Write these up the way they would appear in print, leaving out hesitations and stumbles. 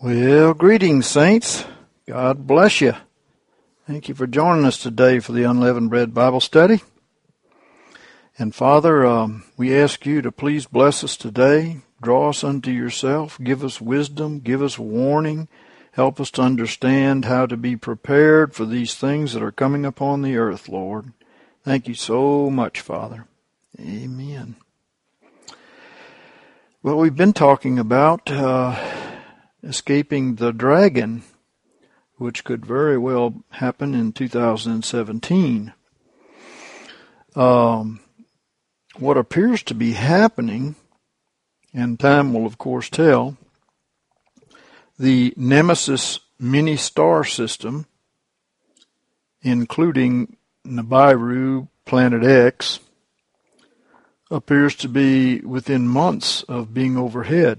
Well, greetings, saints. God bless you. Thank you for joining us today for the Unleavened Bread Bible Study. And Father, we ask you to please bless us today. Draw us unto yourself. Give us wisdom. Give us warning. Help us to understand how to be prepared for these things that are coming upon the earth, Lord. Thank you so much, Father. Amen. Well, we've been talking about escaping the dragon, which could very well happen in 2017. What appears to be happening, and time will of course tell, the Nemesis mini-star system, including Nibiru, Planet X, appears to be within months of being overhead.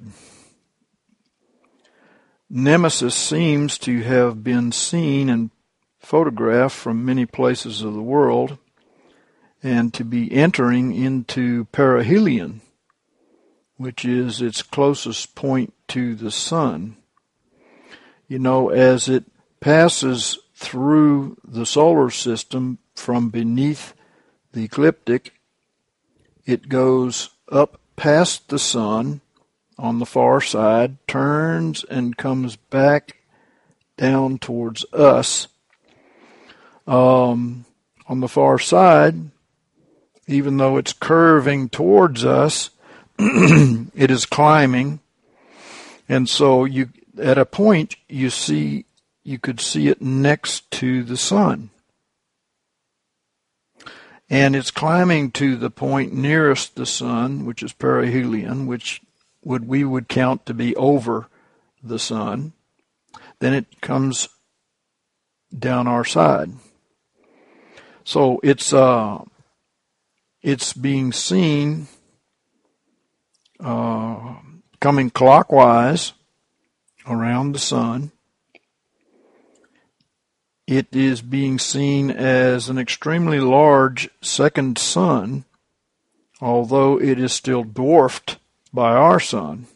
Nemesis seems to have been seen and photographed from many places of the world and to be entering into perihelion, which is its closest point to the sun. You know, as it passes through the solar system from beneath the ecliptic, it goes up past the sun on the far side, turns and comes back down towards us. On the far side, even though it's curving towards us, it is climbing. And so at a point you could see it next to the sun. And it's climbing to the point nearest the sun, which is perihelion, which we would count to be over the sun. Then it comes down our side. So it's being seen coming clockwise around the sun. It is being seen as an extremely large second sun, although it is still dwarfed by our sun.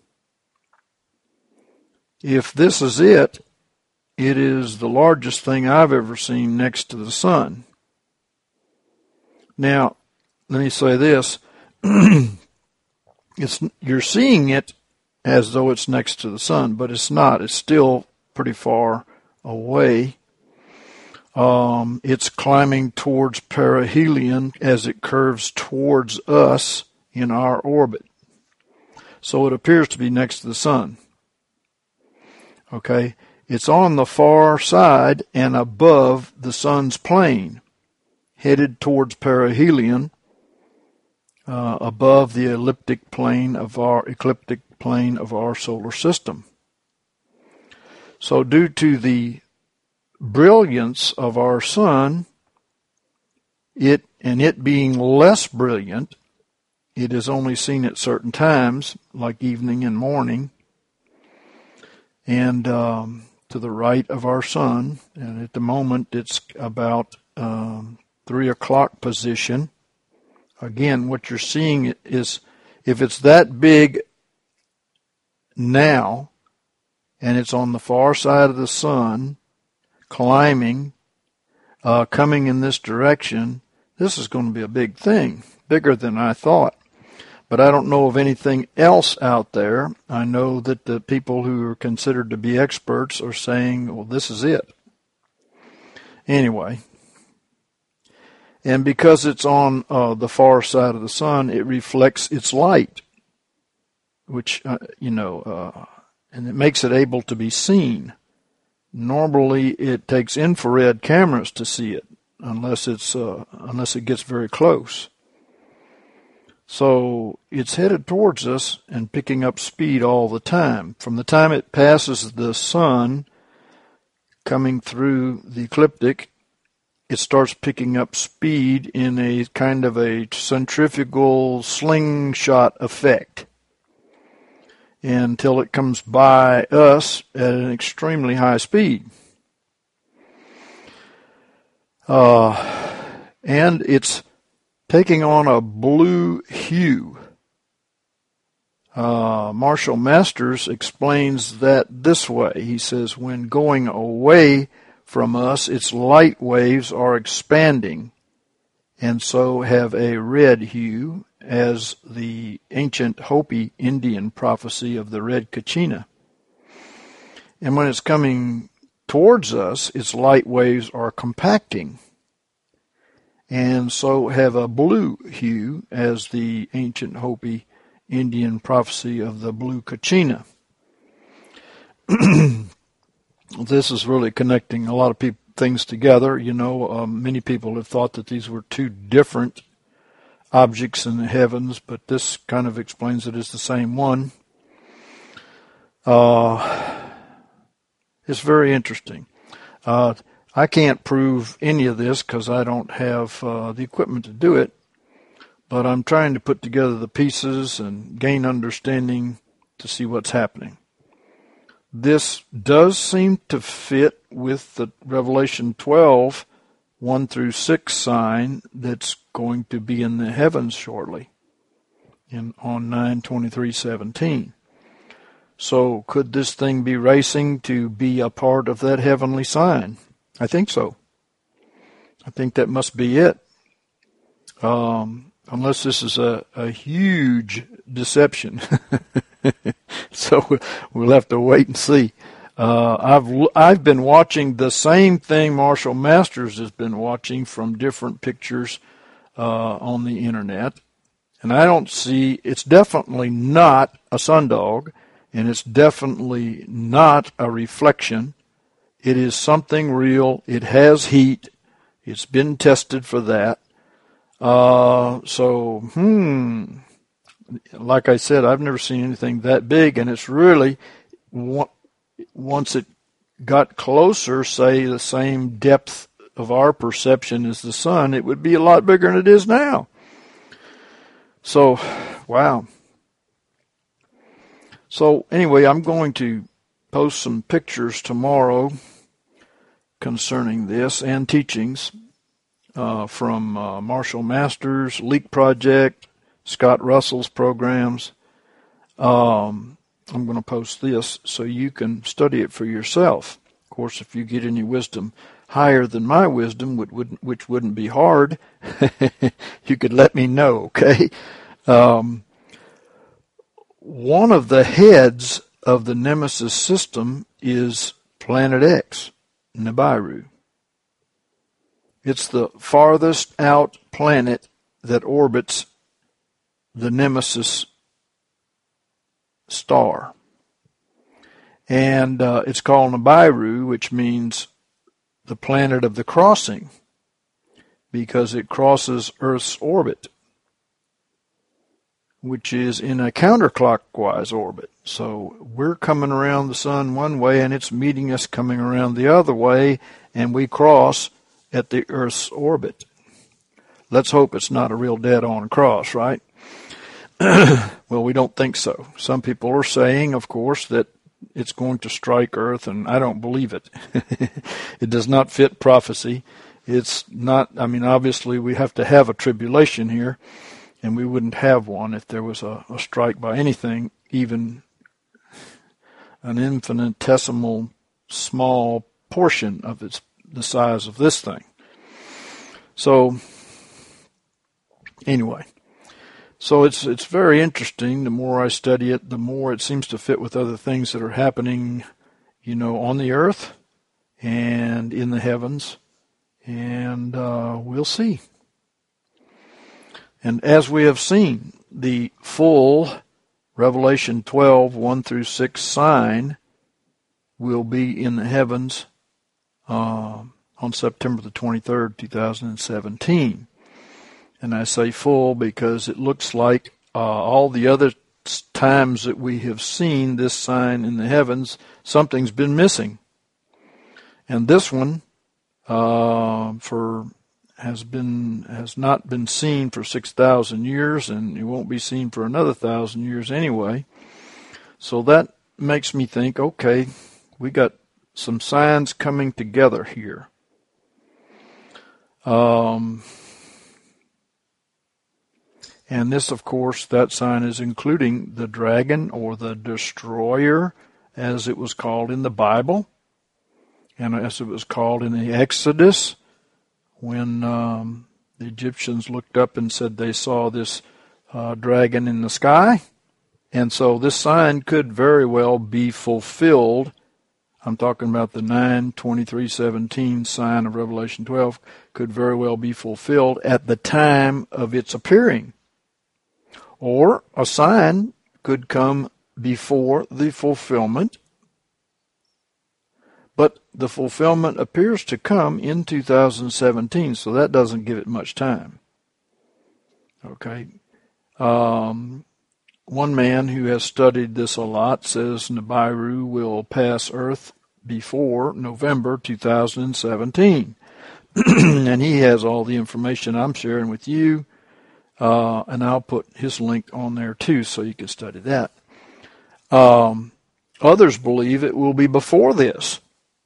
If this is it, it is the largest thing I've ever seen next to the sun. Now, let me say this. You're seeing it as though it's next to the sun, but it's not. It's still pretty far away. It's climbing towards perihelion as it curves towards us in our orbit. So it appears to be next to the sun. Okay? It's on the far side and above the sun's plane, headed towards perihelion, above the ecliptic plane of our solar system. So due to the brilliance of our sun, it being less brilliant, it is only seen at certain times, like evening and morning, and to the right of our sun. And at the moment, it's about 3 o'clock position. Again, what you're seeing is, if it's that big now, and it's on the far side of the sun, climbing, coming in this direction, this is going to be a big thing, bigger than I thought. But I don't know of anything else out there. I know that the people who are considered to be experts are saying, well, this is it. Anyway, and because it's on the far side of the sun, it reflects its light, which, and it makes it able to be seen. Normally, it takes infrared cameras to see it, unless it gets very close. So it's headed towards us and picking up speed all the time. From the time it passes the sun, coming through the ecliptic, it starts picking up speed in a kind of a centrifugal slingshot effect, until it comes by us at an extremely high speed. And it's taking on a blue hue. Marshall Masters explains that this way. He says, when going away from us, its light waves are expanding, and so have a red hue, as the ancient Hopi Indian prophecy of the red Kachina. And when it's coming towards us, its light waves are compacting, and so have a blue hue, as the ancient Hopi Indian prophecy of the blue Kachina. This is really connecting a lot of things together. Many people have thought that these were two different objects in the heavens, but this kind of explains it as the same one. It's very interesting. I can't prove any of this because I don't have the equipment to do it, but I'm trying to put together the pieces and gain understanding to see what's happening. This does seem to fit with the Revelation 12, 1 through 6 sign that's going to be in the heavens shortly on 9/23/17. So could this thing be racing to be a part of that heavenly sign? I think so. I think that must be it. Unless this is a huge deception. So we'll have to wait and see. I've been watching the same thing Marshall Masters has been watching from different pictures on the internet, and I don't see. It's definitely not a sundog, and it's definitely not a reflection. It is something real. It has heat. It's been tested for that. Like I said, I've never seen anything that big, and it's really, once it got closer, say the same depth of our perception as the sun, it would be a lot bigger than it is now. So, wow. So anyway, I'm going to post some pictures tomorrow concerning this and teachings from Marshall Masters, Leak Project, Scott Russell's programs. I'm going to post this so you can study it for yourself. Of course, if you get any wisdom higher than my wisdom, which wouldn't be hard, you could let me know, okay? One of the heads of the Nemesis system is Planet X, Nibiru. It's the farthest out planet that orbits the Nemesis star. And it's called Nibiru, which means the planet of the crossing, because it crosses Earth's orbit, which is in a counterclockwise orbit. So we're coming around the sun one way, and it's meeting us coming around the other way, and we cross at the Earth's orbit. Let's hope it's not a real dead-on cross, right? Well, we don't think so. Some people are saying, of course, that it's going to strike Earth, and I don't believe it. It does not fit prophecy. It's not, obviously we have to have a tribulation here, and we wouldn't have one if there was a strike by anything, even an infinitesimal small portion of the size of this thing. So, anyway. So it's very interesting. The more I study it, the more it seems to fit with other things that are happening, on the earth and in the heavens. And we'll see. And as we have seen, the full Revelation 12, 1 through 6 sign will be in the heavens on September the 23rd, 2017. And I say full because it looks like all the other times that we have seen this sign in the heavens, something's been missing. And this one has not been seen for 6,000 years, and it won't be seen for another 1,000 years anyway. So that makes me think, okay, we got some signs coming together here. And this, of course, that sign is including the dragon or the destroyer, as it was called in the Bible, and as it was called in the Exodus, when the Egyptians looked up and said they saw this dragon in the sky. And so this sign could very well be fulfilled. I'm talking about the 9:23:17 sign of Revelation 12 could very well be fulfilled at the time of its appearing. Or a sign could come before the fulfillment, but the fulfillment appears to come in 2017, so that doesn't give it much time. Okay. One man who has studied this a lot says Nibiru will pass Earth before November 2017. And he has all the information I'm sharing with you. And I'll put his link on there too so you can study that. Others believe it will be before this.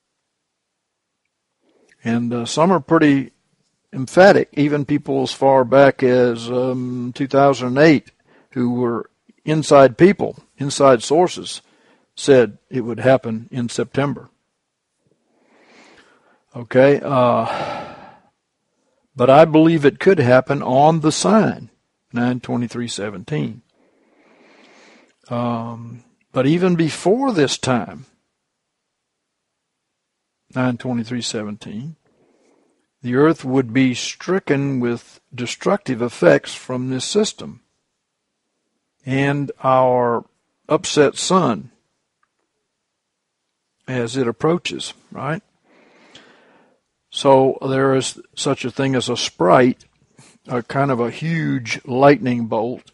And some are pretty emphatic, even people as far back as 2008 who were inside people, inside sources, said it would happen in September. Okay, but I believe it could happen on the sign, 9:23:17. But even before this time, 9:23:17, the earth would be stricken with destructive effects from this system and our upset sun as it approaches, right? So there is such a thing as a sprite, a kind of a huge lightning bolt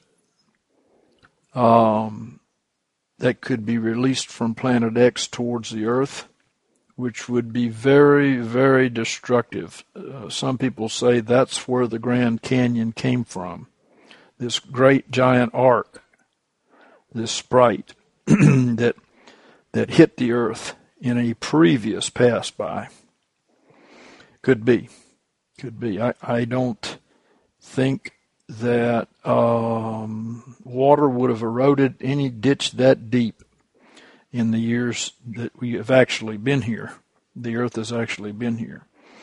that could be released from Planet X towards the Earth, which would be very, very destructive. Some people say that's where the Grand Canyon came from, this great giant arc, this sprite that hit the Earth in a previous pass-by. Could be. I don't think that water would have eroded any ditch that deep in the years that we have actually been here. The Earth has actually been here.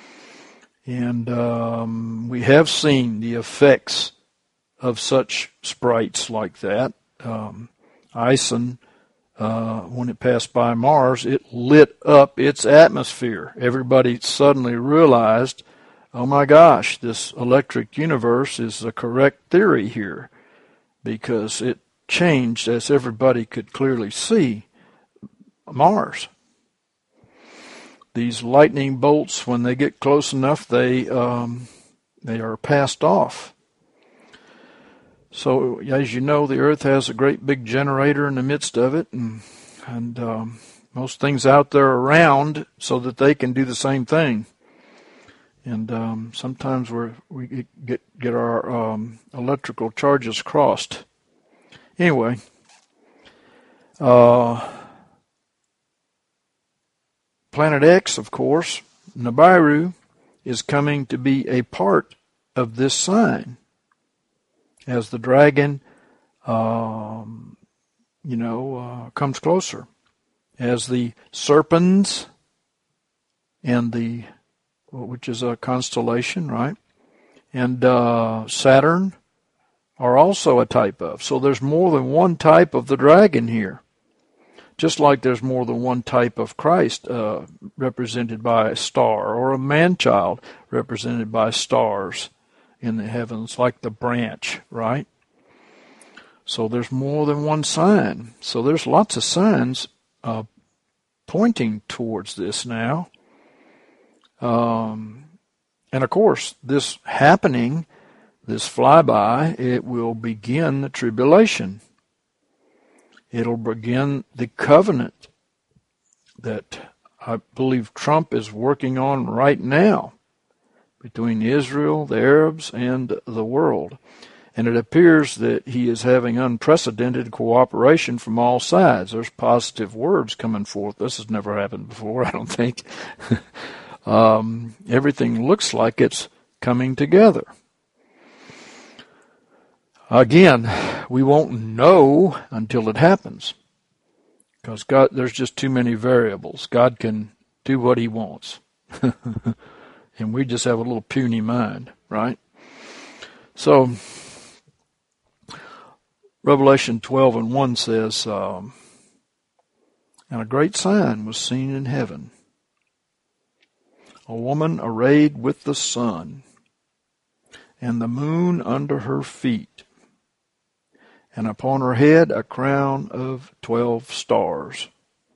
And we have seen the effects of such sprites like that. Ison, when it passed by Mars, it lit up its atmosphere. Everybody suddenly realized, oh my gosh, this electric universe is the correct theory here, because it changed, as everybody could clearly see, Mars. These lightning bolts, when they get close enough, they are passed off. So, as you know, the Earth has a great big generator in the midst of it, and most things out there around so that they can do the same thing. And sometimes we get our electrical charges crossed. Anyway, Planet X, of course, Nibiru, is coming to be a part of this sign. As the dragon, comes closer. As the serpents and which is a constellation, right? And Saturn are also a type of. So there's more than one type of the dragon here. Just like there's more than one type of Christ represented by a star, or a man-child represented by stars in the heavens, like the branch, right? So there's more than one sign. So there's lots of signs pointing towards this now. And of course, this happening, this flyby, it will begin the tribulation. It'll begin the covenant that I believe Trump is working on right now between Israel, the Arabs, and the world. And it appears that he is having unprecedented cooperation from all sides. There's positive words coming forth. This has never happened before, I don't think. Everything looks like it's coming together. Again, we won't know until it happens, because there's just too many variables. God can do what he wants. And we just have a little puny mind, right? So, Revelation 12:1 says, and a great sign was seen in heaven, a woman arrayed with the sun, and the moon under her feet, and upon her head a crown of 12 stars.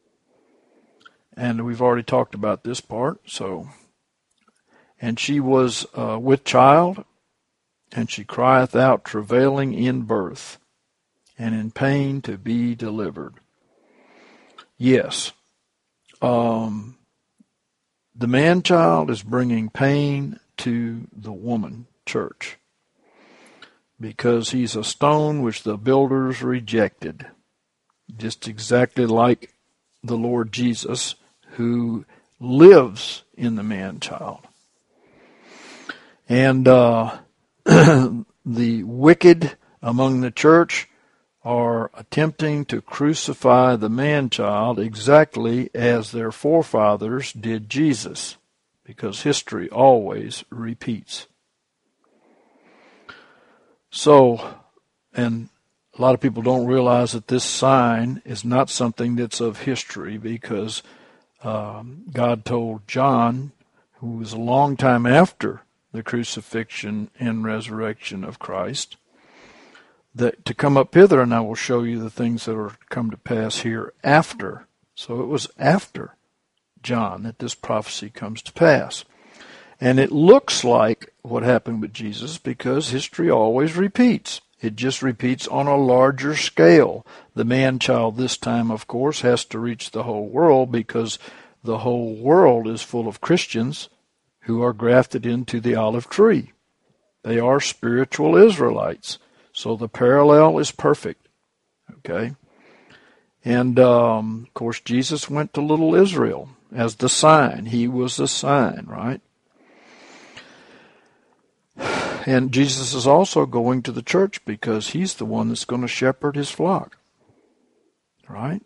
And we've already talked about this part, and she was with child, and she crieth out, travailing in birth, and in pain to be delivered. Yes, the man-child is bringing pain to the woman church, because he's a stone which the builders rejected, just exactly like the Lord Jesus, who lives in the man-child. And the wicked among the church are attempting to crucify the man-child exactly as their forefathers did Jesus, because history always repeats. So, and a lot of people don't realize that this sign is not something that's of history, because God told John, who was a long time after the crucifixion and resurrection of Christ, that to come up hither, and I will show you the things that are come to pass here after. So it was after John that this prophecy comes to pass. And it looks like what happened with Jesus, because history always repeats. It just repeats on a larger scale. The man-child this time, of course, has to reach the whole world, because the whole world is full of Christians who are grafted into the olive tree. They are spiritual Israelites. So the parallel is perfect. Okay? And, of course, Jesus went to little Israel as the sign. He was the sign, right? And Jesus is also going to the church, because he's the one that's going to shepherd his flock. Right?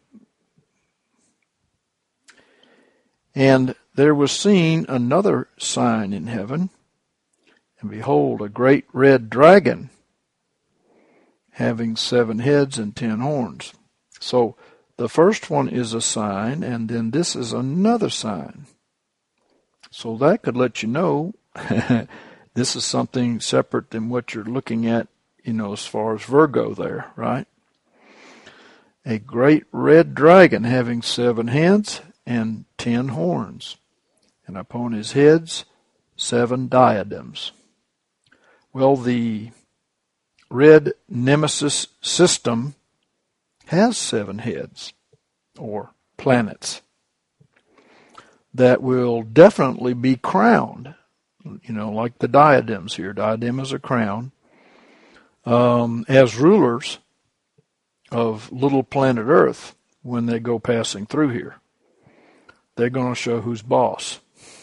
And there was seen another sign in heaven, and behold, a great red dragon, having 7 heads and 10 horns. So the first one is a sign, and then this is another sign. So that could let you know this is something separate than what you're looking at, as far as Virgo there, right? A great red dragon having 7 heads and 10 horns, and upon his heads 7 diadems. Well, the red Nemesis system has 7 heads, or planets, that will definitely be crowned, like the diadems here. Diadem is a crown, as rulers of little planet Earth when they go passing through here. They're going to show who's boss.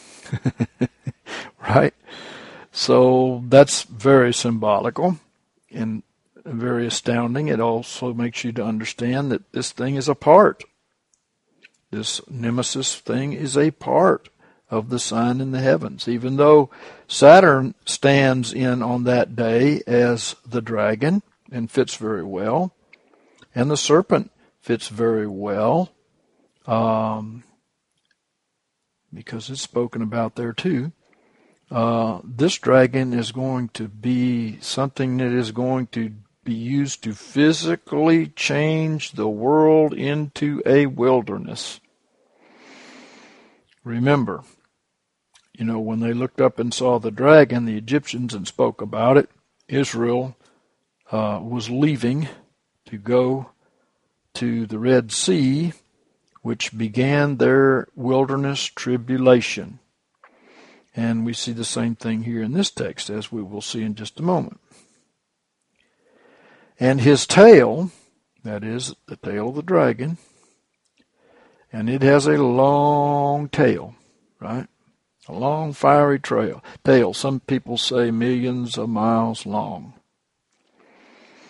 Right? So that's very symbolical and very astounding. It also makes you to understand that this thing is a part. This Nemesis thing is a part of the sign in the heavens. Even though Saturn stands in on that day as the dragon and fits very well, and the serpent fits very well, because it's spoken about there too. This dragon is going to be something that is going to be used to physically change the world into a wilderness. Remember, when they looked up and saw the dragon, the Egyptians, and spoke about it, Israel was leaving to go to the Red Sea, which began their wilderness tribulation. And we see the same thing here in this text, as we will see in just a moment. And his tail, that is, the tail of the dragon, and it has a long tail, right? A long, fiery tail. Some people say millions of miles long.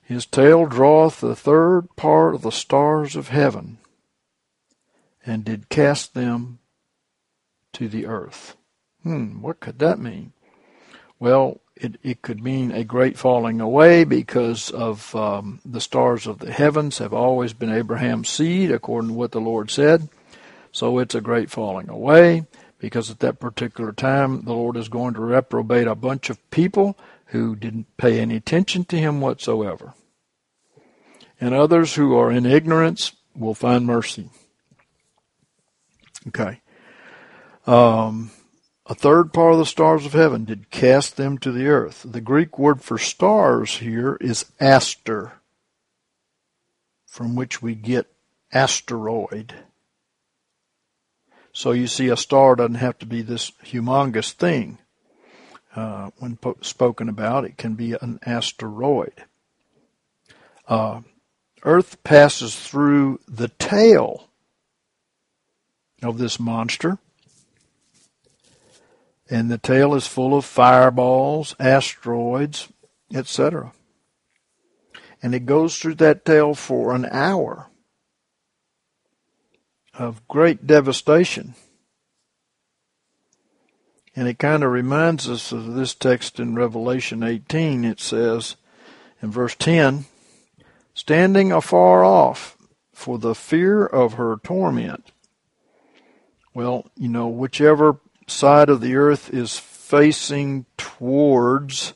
His tail draweth the third part of the stars of heaven, and did cast them to the earth. What could that mean? Well, it could mean a great falling away, because of the stars of the heavens have always been Abraham's seed, according to what the Lord said. So it's a great falling away, because at that particular time the Lord is going to reprobate a bunch of people who didn't pay any attention to him whatsoever. And others who are in ignorance will find mercy. Okay. A third part of the stars of heaven did cast them to the earth. The Greek word for stars here is aster, from which we get asteroid. So you see, a star doesn't have to be this humongous thing. When spoken about, it can be an asteroid. Earth passes through the tail of this monster, and the tail is full of fireballs, asteroids, etc. And it goes through that tail for an hour of great devastation. And it kind of reminds us of this text in Revelation 18. It says in verse 10, standing afar off for the fear of her torment. Well, whichever side of the earth is facing towards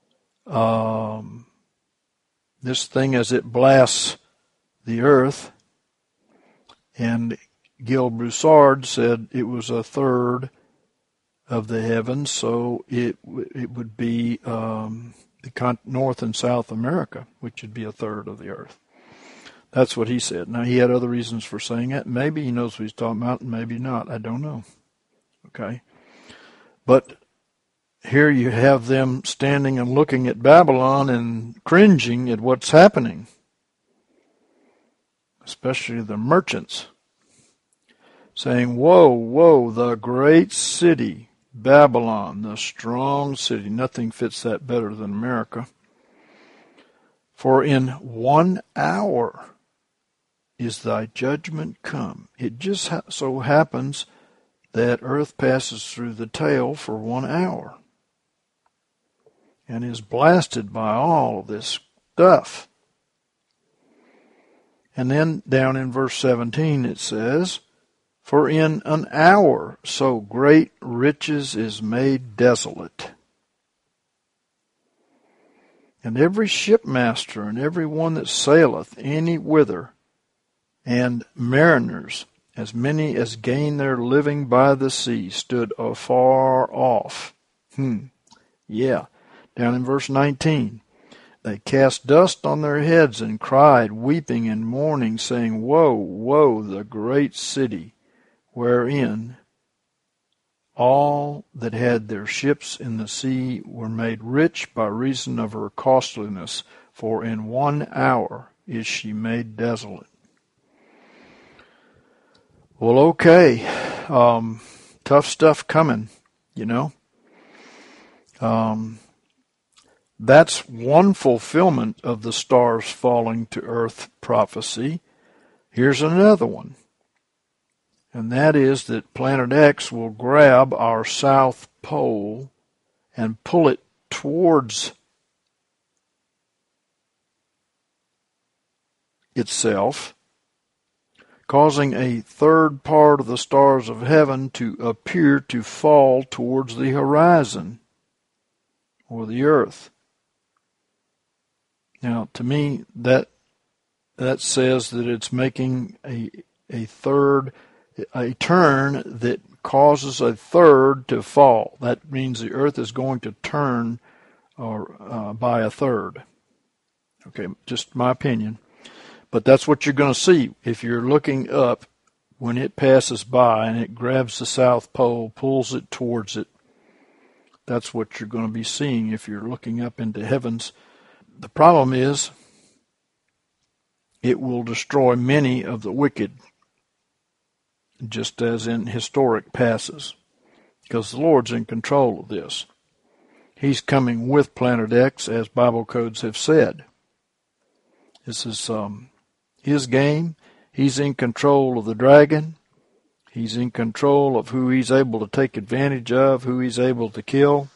this thing as it blasts the earth, and Gil Broussard said it was a third of the heavens, so it would be North and South America, which would be a third of the earth. That's what he said. Now, he had other reasons for saying it. Maybe he knows what he's talking about, and maybe not. I don't know. Okay? But here you have them standing and looking at Babylon and cringing at what's happening, especially the merchants, saying, woe, woe, the great city, Babylon, the strong city. Nothing fits that better than America. For in 1 hour is thy judgment come. It just so happens that earth passes through the tail for 1 hour and is blasted by all of this stuff. And then down in verse 17 it says, for in an hour so great riches is made desolate. And every shipmaster and every one that saileth any whither, and mariners, as many as gain their living by the sea, stood afar off. Yeah. Down in verse 19. They cast dust on their heads and cried, weeping and mourning, saying, woe, woe, the great city, wherein all that had their ships in the sea were made rich by reason of her costliness, for in 1 hour is she made desolate. Well, okay. Tough stuff coming, That's one fulfillment of the stars falling to earth prophecy. Here's another one. And that is that Planet X will grab our South Pole and pull it towards itself, causing a third part of the stars of heaven to appear to fall towards the horizon or the earth. Now, to me, that says that it's making a turn that causes a third to fall. That means the earth is going to turn by a third. Okay, just my opinion. But that's what you're going to see if you're looking up when it passes by and it grabs the South Pole, pulls it towards it. That's what you're going to be seeing if you're looking up into heavens. The problem is it will destroy many of the wicked, just as in historic passes, because the Lord's in control of this. He's coming with Planet X, as Bible codes have said. This is his game. He's in control of the dragon. He's in control of who he's able to take advantage of, who he's able to kill.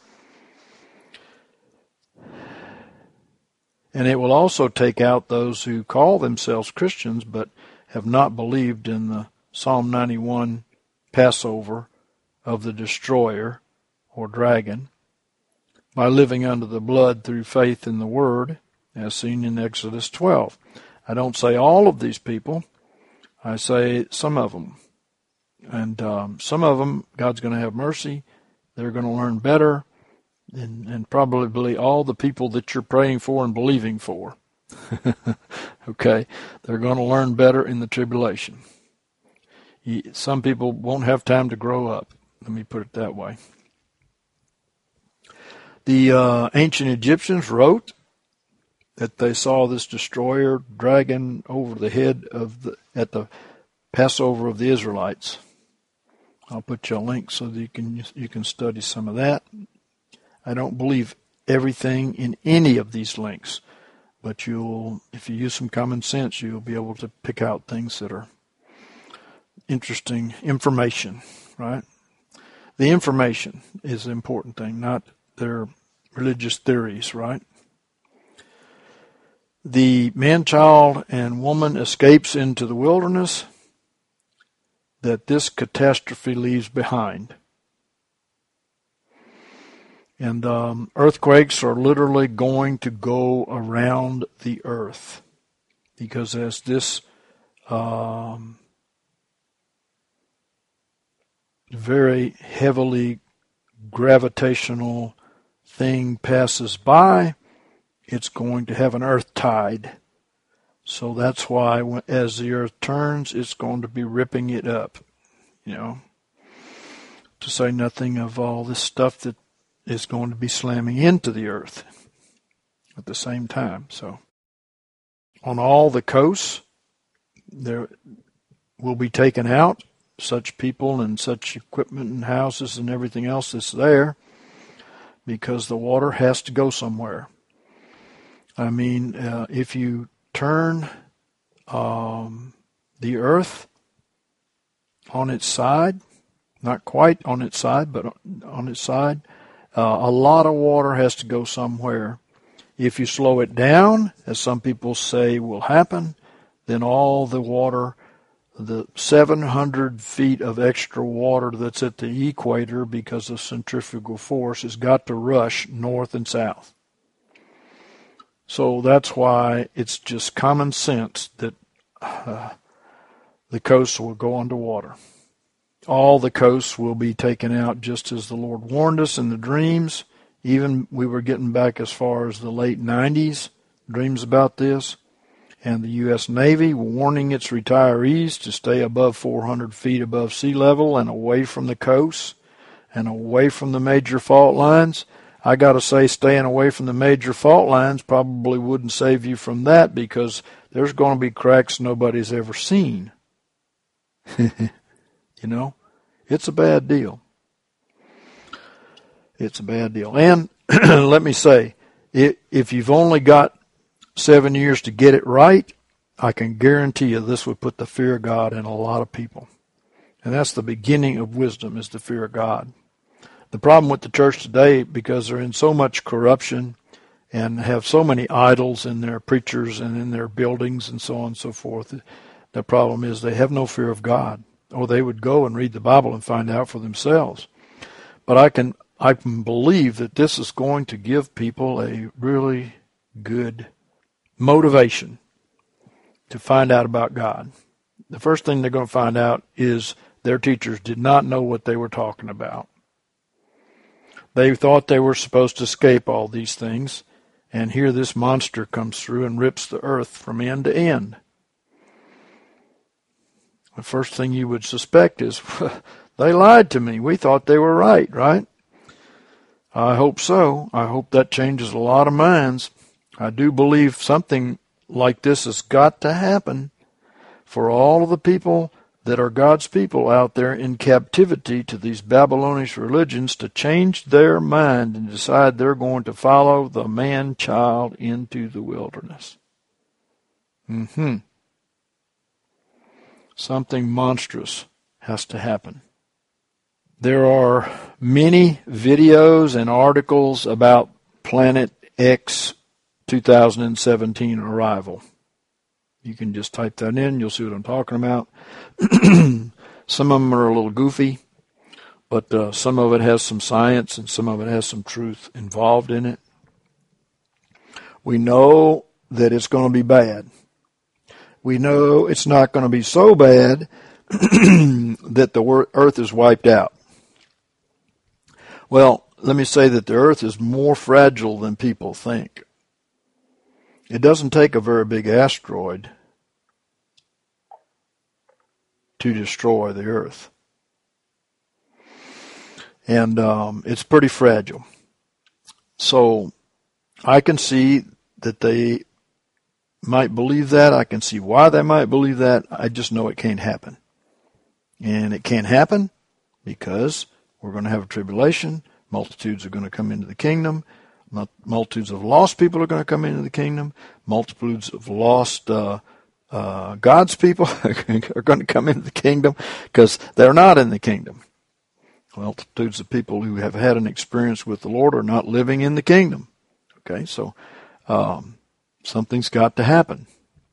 And it will also take out those who call themselves Christians but have not believed in the Psalm 91 Passover of the destroyer or dragon by living under the blood through faith in the Word, as seen in Exodus 12. I don't say all of these people. I say some of them. And some of them, God's going to have mercy. They're going to learn better. And probably all the people that you're praying for and believing for. Okay? They're going to learn better in the tribulation. Some people won't have time to grow up. Let me put it that way. The ancient Egyptians wrote that they saw this destroyer dragon over the head at the Passover of the Israelites. I'll put you a link so that you can study some of that. I don't believe everything in any of these links, but if you use some common sense, you'll be able to pick out things that are interesting information, right? The information is the important thing, not their religious theories, right? The man, child, and woman escapes into the wilderness that this catastrophe leaves behind. And earthquakes are literally going to go around the earth because as this very heavily gravitational thing passes by, it's going to have an earth tide. So that's why as the earth turns, it's going to be ripping it up, to say nothing of all this stuff that is going to be slamming into the earth at the same time. So on all the coasts, there will be taken out such people and such equipment and houses and everything else that's there because the water has to go somewhere. I mean, if you turn the earth on its side, not quite on its side, but on its side, a lot of water has to go somewhere. If you slow it down, as some people say will happen, then all the water, the 700 feet of extra water that's at the equator because of centrifugal force has got to rush north and south. So that's why it's just common sense that the coasts will go underwater. All the coasts will be taken out just as the Lord warned us in the dreams. Even we were getting back as far as the late 90s, dreams about this. And the U.S. Navy warning its retirees to stay above 400 feet above sea level and away from the coasts and away from the major fault lines. I got to say, staying away from the major fault lines probably wouldn't save you from that because there's going to be cracks nobody's ever seen. It's a bad deal. It's a bad deal. And let me say, if you've only got 7 years to get it right, I can guarantee you this would put the fear of God in a lot of people. And that's the beginning of wisdom, is the fear of God. The problem with the church today, because they're in so much corruption and have so many idols in their preachers and in their buildings and so on and so forth, the problem is they have no fear of God. Or they would go and read the Bible and find out for themselves. But I can believe that this is going to give people a really good motivation to find out about God. The first thing they're going to find out is their teachers did not know what they were talking about. They thought they were supposed to escape all these things, and here this monster comes through and rips the earth from end to end. The first thing you would suspect is, they lied to me. We thought they were right? I hope so. I hope that changes a lot of minds. I do believe something like this has got to happen for all of the people that are God's people out there in captivity to these Babylonish religions to change their mind and decide they're going to follow the man-child into the wilderness. Something monstrous has to happen. There are many videos and articles about Planet X 2017 arrival. You can just type that in. You'll see what I'm talking about. Some of them are a little goofy, but some of it has some science and some of it has some truth involved in it. We know that it's going to be bad. We know it's not going to be so bad that the earth is wiped out. Well, let me say that the earth is more fragile than people think. It doesn't take a very big asteroid to destroy the earth. And it's pretty fragile. So I can see that they might believe that. I can see why they might believe that. I just know it can't happen. And it can't happen because we're going to have a tribulation. Multitudes are going to come into the kingdom. Multitudes of lost people are going to come into the kingdom. Multitudes of lost God's people are going to come into the kingdom because they're not in the kingdom. Multitudes of people who have had an experience with the Lord are not living in the kingdom. Okay, so something's got to happen.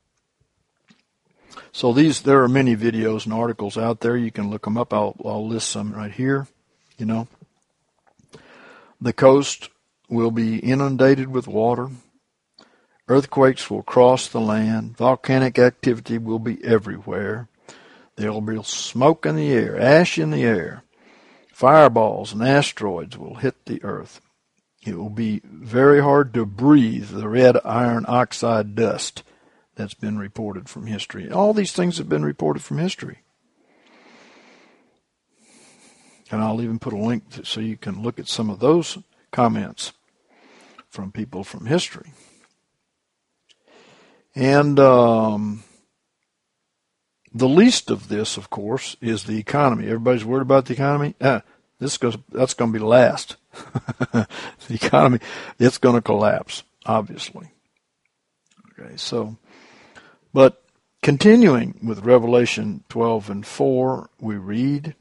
So there are many videos and articles out there. You can look them up. I'll list some right here. You know, the coast will be inundated with water. Earthquakes will cross the land. Volcanic activity will be everywhere. There will be smoke in the air, ash in the air. Fireballs and asteroids will hit the earth. It will be very hard to breathe the red iron oxide dust that's been reported from history. All these things have been reported from history. And I'll even put a link so you can look at some of those comments from people from history. And the least of this, of course, is the economy. Everybody's worried about the economy. That's going to be last. The economy, it's going to collapse, obviously. Okay, so, but continuing with Revelation 12:4, we read,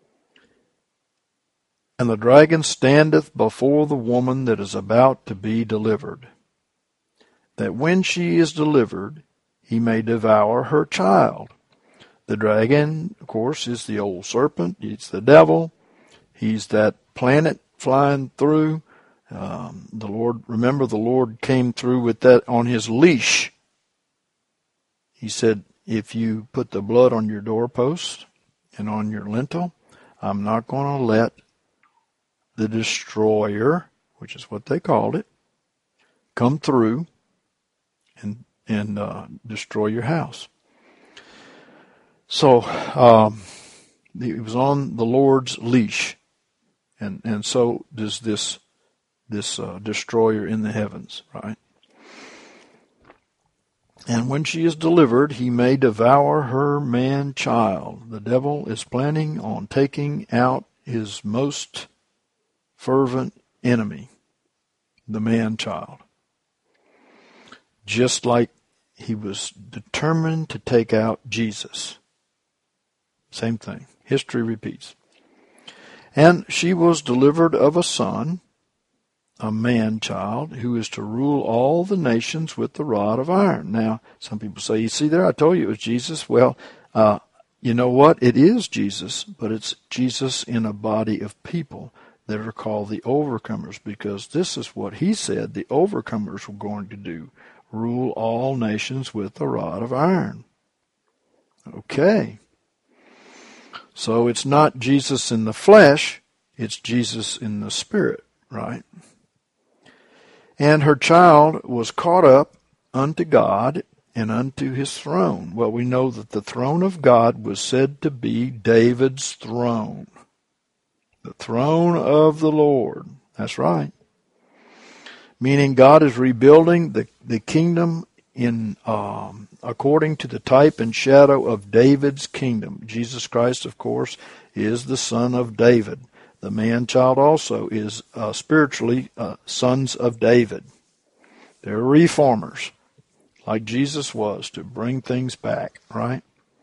"And the dragon standeth before the woman that is about to be delivered, that when she is delivered, he may devour her child." The dragon, of course, is the old serpent. It's the devil. He's that planet flying through. The Lord came through with that on his leash. He said, if you put the blood on your doorpost and on your lintel, I'm not going to let the destroyer, which is what they called it, come through and destroy your house. So he was on the Lord's leash, and so does this destroyer in the heavens, right? And when she is delivered, he may devour her man-child. The devil is planning on taking out his most fervent enemy, the man-child. Just like he was determined to take out Jesus. Same thing. History repeats. And she was delivered of a son, a man-child, who is to rule all the nations with the rod of iron. Now, some people say, you see there, I told you it was Jesus. Well, you know what? It is Jesus, but it's Jesus in a body of people that are called the overcomers, because this is what he said the overcomers were going to do. Rule all nations with the rod of iron. Okay. So it's not Jesus in the flesh, it's Jesus in the spirit, right? And her child was caught up unto God and unto his throne. Well, we know that the throne of God was said to be David's throne. The throne of the Lord. That's right. Meaning God is rebuilding the kingdom in according to the type and shadow of David's kingdom. Jesus Christ, of course, is the son of David. The man-child also is spiritually sons of David. They're reformers, like Jesus was, to bring things back, right?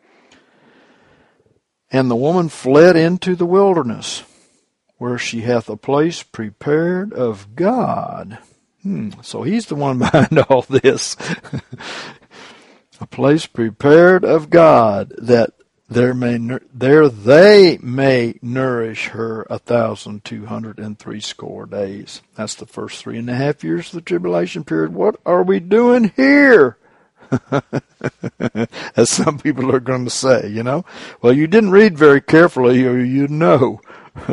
And the woman fled into the wilderness, where she hath a place prepared of God. So he's the one behind all this. A place prepared of God, that there they may nourish her 1,260 days. That's the first 3.5 years of the tribulation period. What are we doing here? As some people are going to say, you know. Well, you didn't read very carefully, or you'd know.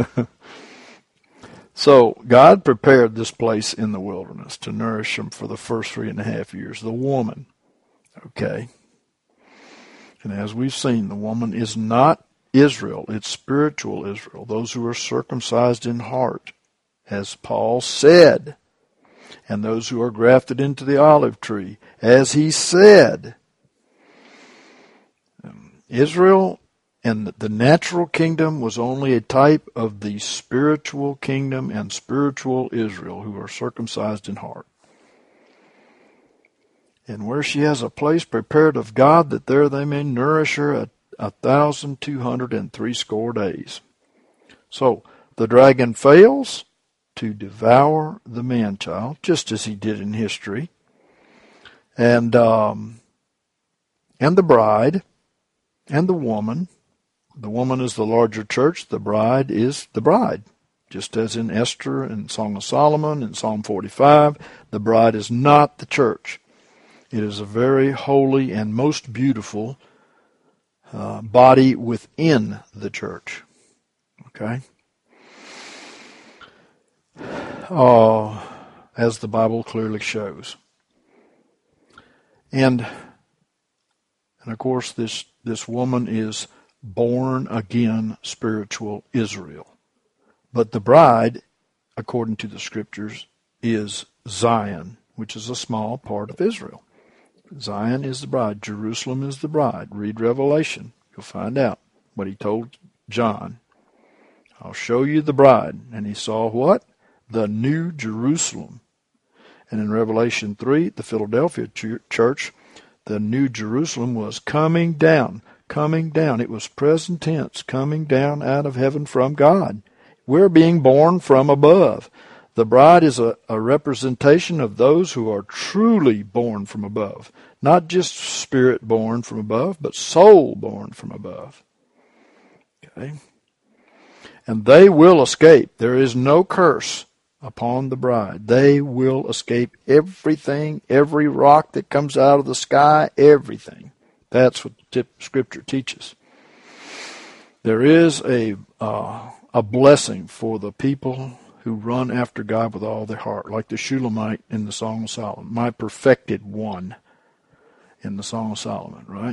So God prepared this place in the wilderness to nourish them for the first 3.5 years. The woman, okay. And as we've seen, the woman is not Israel. It's spiritual Israel, those who are circumcised in heart, as Paul said, and those who are grafted into the olive tree, as he said. Israel and the natural kingdom was only a type of the spiritual kingdom and spiritual Israel, who are circumcised in heart. And where she has a place prepared of God, that there they may nourish her 1,260 days. So the dragon fails to devour the man-child, just as he did in history. And the bride and the woman. The woman is the larger church. The bride is the bride. Just as in Esther and Song of Solomon and Psalm 45, the bride is not the church. It is a very holy and most beautiful body within the church. Okay? As the Bible clearly shows. And of course, this woman is born again spiritual Israel. But the bride, according to the scriptures, is Zion, which is a small part of Israel. Zion is the bride. Jerusalem is the bride. Read Revelation. You'll find out what he told John. I'll show you the bride. And he saw what? The New Jerusalem. And in Revelation 3, the Philadelphia church, the New Jerusalem was coming down. Coming down. It was present tense. Coming down out of heaven from God. We're being born from above. The bride is a representation of those who are truly born from above. Not just spirit born from above, but soul born from above. Okay? And they will escape. There is no curse upon the bride. They will escape everything, every rock that comes out of the sky, everything. That's what the Scripture teaches. There is a blessing for the people who run after God with all their heart, like the Shulamite in the Song of Solomon, my perfected one in the Song of Solomon, right?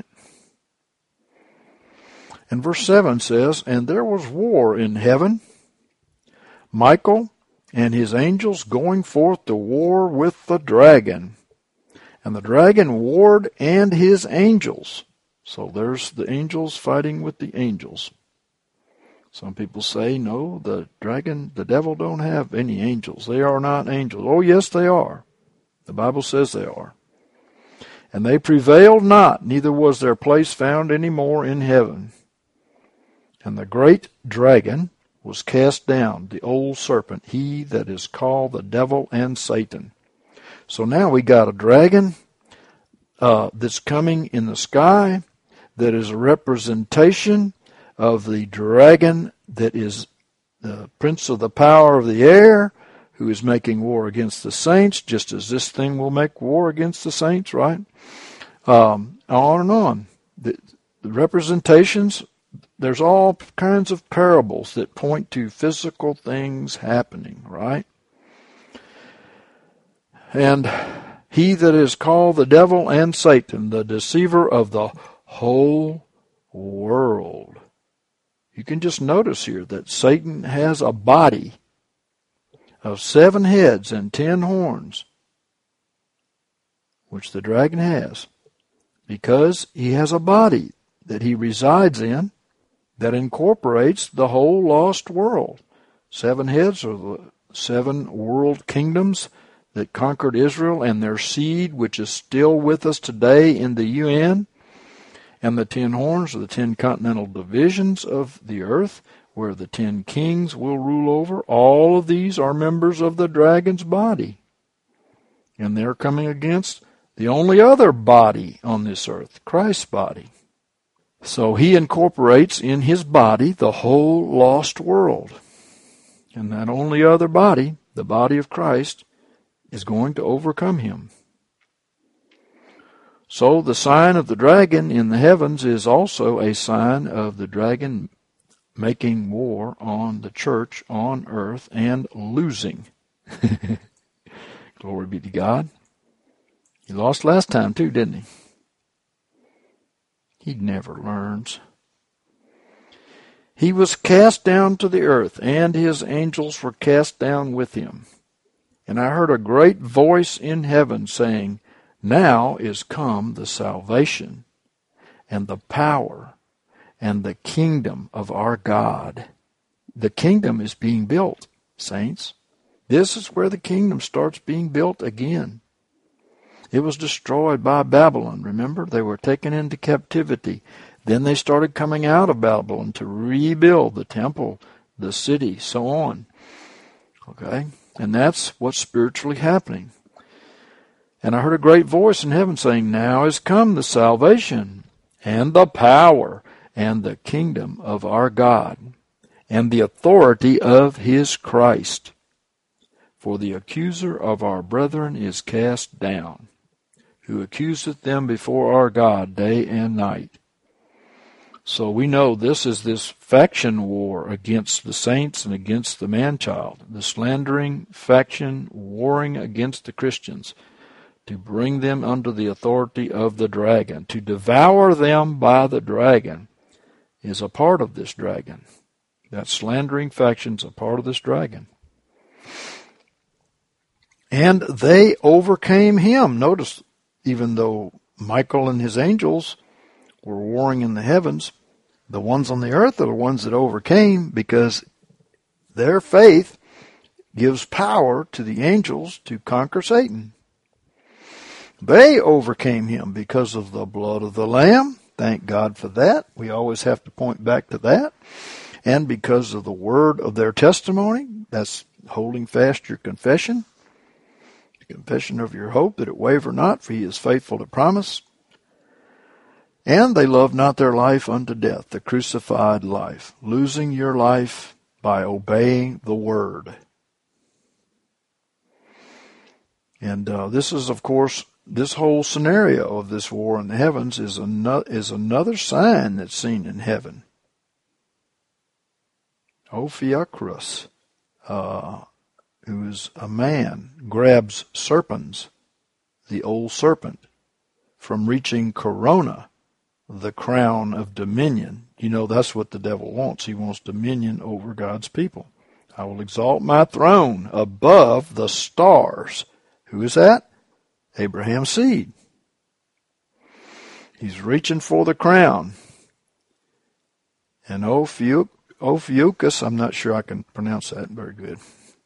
And verse 7 says, and there was war in heaven, Michael and his angels going forth to war with the dragon. And the dragon warred and his angels. So there's the angels fighting with the angels. Some people say, no, the dragon, the devil don't have any angels. They are not angels. Oh, yes, they are. The Bible says they are. And they prevailed not, neither was their place found any more in heaven. And the great dragon was cast down, the old serpent, he that is called the devil and Satan. So now we got a dragon that's coming in the sky that is a representation of the dragon that is the prince of the power of the air, who is making war against the saints, just as this thing will make war against the saints, right? On and on. The representations, there's all kinds of parables that point to physical things happening, right? And he that is called the devil and Satan, the deceiver of the whole world. You can just notice here that Satan has a body of 7 heads and 10 horns, which the dragon has, because he has a body that he resides in that incorporates the whole lost world. 7 heads are the 7 world kingdoms that conquered Israel and their seed, which is still with us today in the UN, and the 10 horns are the 10 continental divisions of the earth, where the 10 kings will rule over. All of these are members of the dragon's body. And they're coming against the only other body on this earth, Christ's body. So he incorporates in his body the whole lost world. And that only other body, the body of Christ, is going to overcome him. So the sign of the dragon in the heavens is also a sign of the dragon making war on the church on earth and losing. Glory be to God. He lost last time too, didn't he? He never learns. He was cast down to the earth, and his angels were cast down with him. And I heard a great voice in heaven saying, Now is come the salvation, and the power, and the kingdom of our God. The kingdom is being built, saints. This is where the kingdom starts being built again. It was destroyed by Babylon, remember? They were taken into captivity. Then they started coming out of Babylon to rebuild the temple, the city, so on. Okay? And that's what's spiritually happening. And I heard a great voice in heaven saying, Now is come the salvation, and the power, and the kingdom of our God, and the authority of his Christ. For the accuser of our brethren is cast down, who accuseth them before our God day and night. So we know this is this faction war against the saints and against the man-child, the slandering faction warring against the Christians, to bring them under the authority of the dragon, to devour them by the dragon, is a part of this dragon. That slandering faction's a part of this dragon. And they overcame him. Notice, even though Michael and his angels were warring in the heavens, the ones on the earth are the ones that overcame, because their faith gives power to the angels to conquer Satan. They overcame him because of the blood of the Lamb. Thank God for that. We always have to point back to that. And because of the word of their testimony, that's holding fast your confession, the confession of your hope, that it waver not, for he is faithful to promise. And they loved not their life unto death, the crucified life, losing your life by obeying the word. And this is, of course, this whole scenario of this war in the heavens is another sign that's seen in heaven. Ophiuchus, who is a man, grabs serpents, the old serpent, from reaching Corona, the crown of dominion. You know, that's what the devil wants. He wants dominion over God's people. I will exalt my throne above the stars. Who is that? Abraham's seed. He's reaching for the crown. And Ophiuchus, I'm not sure I can pronounce that very good,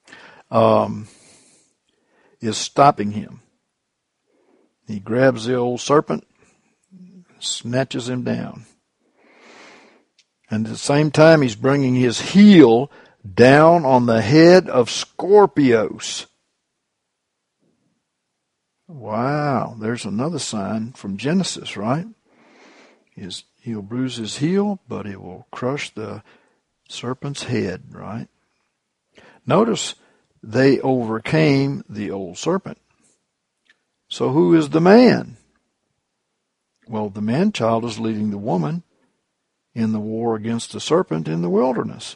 is stopping him. He grabs the old serpent, snatches him down. And at the same time, he's bringing his heel down on the head of Scorpios. Wow, there's another sign from Genesis, right? He'll bruise his heel, but it will crush the serpent's head, right? Notice they overcame the old serpent. So who is the man? Well, the man-child is leading the woman in the war against the serpent in the wilderness.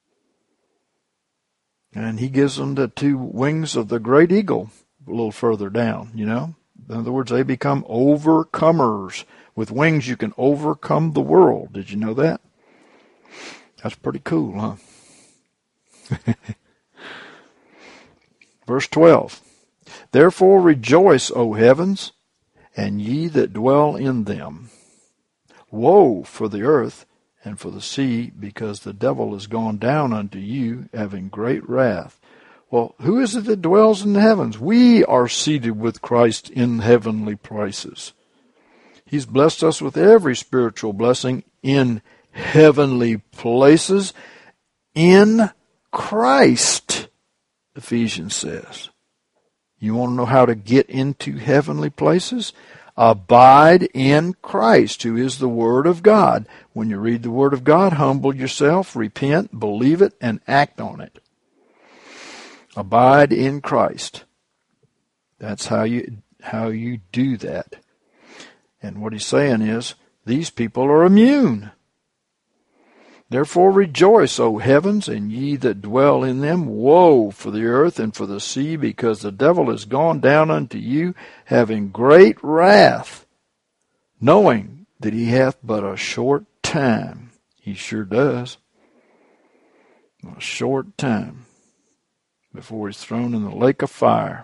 And he gives them the 2 wings of the great eagle a little further down, you know. In other words, they become overcomers. With wings, you can overcome the world. Did you know that? That's pretty cool, huh? Verse 12. Therefore rejoice, O heavens, and ye that dwell in them. Woe for the earth and for the sea, because the devil is gone down unto you, having great wrath. Well, who is it that dwells in the heavens? We are seated with Christ in heavenly places. He's blessed us with every spiritual blessing in heavenly places in Christ, Ephesians says. You want to know how to get into heavenly places? Abide in Christ, who is the Word of God. When you read the Word of God, humble yourself, repent, believe it, and act on it. Abide in Christ. That's how you do that. And what he's saying is, these people are immune. Therefore rejoice, O heavens, and ye that dwell in them. Woe for the earth and for the sea, because the devil is gone down unto you, having great wrath, knowing that he hath but a short time. He sure does. A short time before he's thrown in the lake of fire.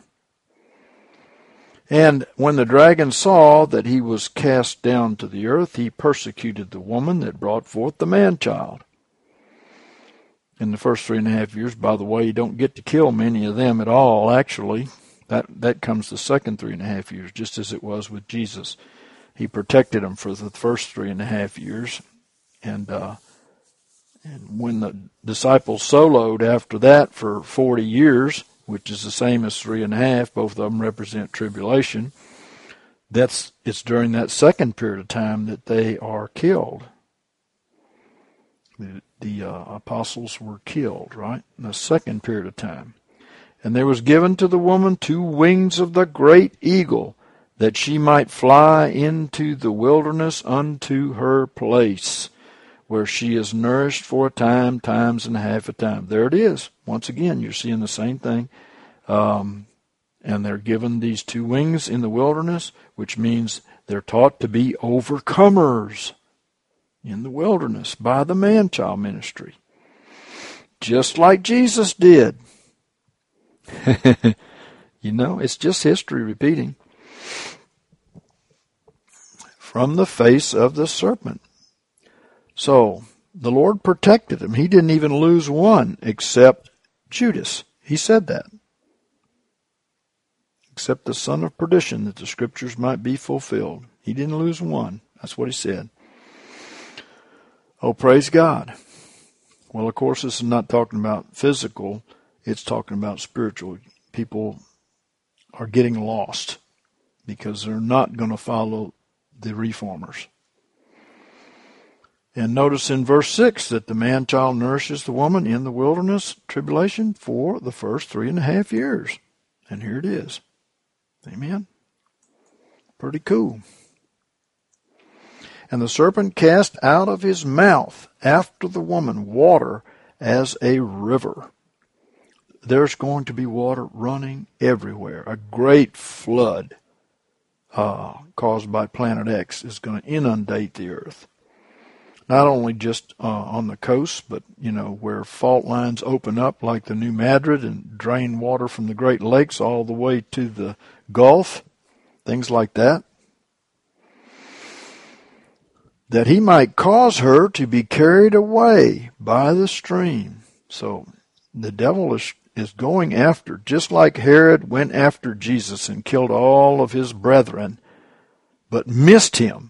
And when the dragon saw that he was cast down to the earth, he persecuted the woman that brought forth the man-child. In the first 3.5 years, by the way, you don't get to kill many of them at all, actually. That comes the second 3.5 years, just as it was with Jesus. He protected them for the first 3.5 years. And when the disciples soloed after that for 40 years, which is the same as 3.5, both of them represent tribulation. It's during that second period of time that they are killed. The apostles were killed, right? In the second period of time. And there was given to the woman 2 wings of the great eagle, that she might fly into the wilderness unto her place, where she is nourished for a time, times and half a time. There it is. Once again, you're seeing the same thing. And they're given these 2 wings in the wilderness, which means they're taught to be overcomers in the wilderness by the man-child ministry. Just like Jesus did. It's just history repeating. From the face of the serpent. So, the Lord protected him. He didn't even lose one except Judas. He said that. Except the son of perdition, that the scriptures might be fulfilled. He didn't lose one. That's what he said. Oh, praise God. Well, of course, this is not talking about physical. It's talking about spiritual. People are getting lost because they're not going to follow the reformers. And notice in verse 6 that the man-child nourishes the woman in the wilderness tribulation for the first 3.5 years. And here it is. Amen. Pretty cool. And the serpent cast out of his mouth after the woman water as a river. There's going to be water running everywhere. A great flood caused by Planet X is going to inundate the earth. Not only just on the coast, but, where fault lines open up like the New Madrid and drain water from the Great Lakes all the way to the Gulf, things like that. That he might cause her to be carried away by the stream. So the devil is going after, just like Herod went after Jesus and killed all of his brethren, but missed him.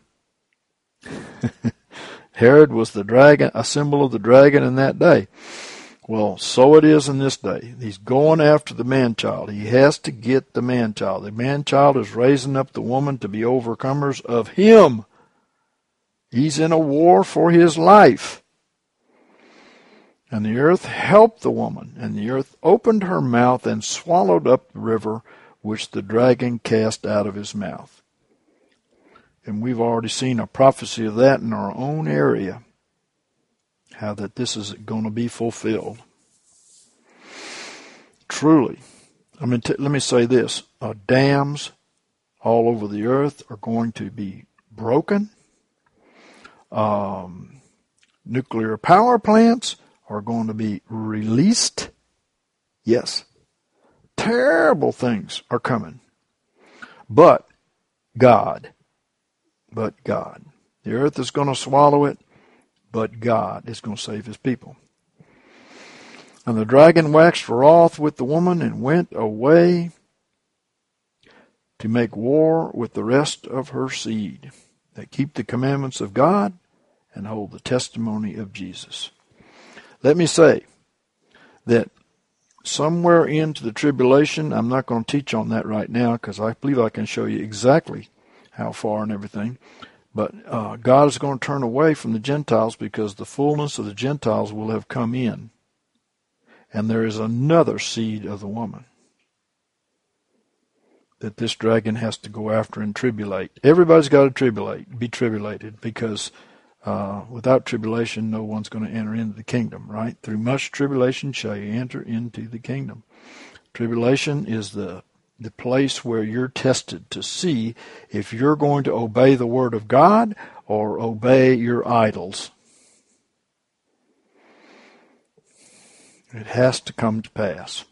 Herod was the dragon, a symbol of the dragon in that day. Well, so it is in this day. He's going after the man-child. He has to get the man-child. The man-child is raising up the woman to be overcomers of him. He's in a war for his life. And the earth helped the woman, and the earth opened her mouth and swallowed up the river which the dragon cast out of his mouth. And we've already seen a prophecy of that in our own area, how that this is going to be fulfilled. Truly. Let me say this. Dams all over the earth are going to be broken. Nuclear power plants are going to be released. Yes. Terrible things are coming. But God. The earth is going to swallow it, but God is going to save his people. And the dragon waxed wroth with the woman and went away to make war with the rest of her seed that keep the commandments of God and hold the testimony of Jesus. Let me say that somewhere into the tribulation, I'm not going to teach on that right now because I believe I can show you exactly how far and everything. But God is going to turn away from the Gentiles because the fullness of the Gentiles will have come in. And there is another seed of the woman that this dragon has to go after and tribulate. Everybody's got to be tribulated, because without tribulation, no one's going to enter into the kingdom, right? Through much tribulation shall you enter into the kingdom. Tribulation is the place where you're tested to see if you're going to obey the word of God or obey your idols. It has to come to pass.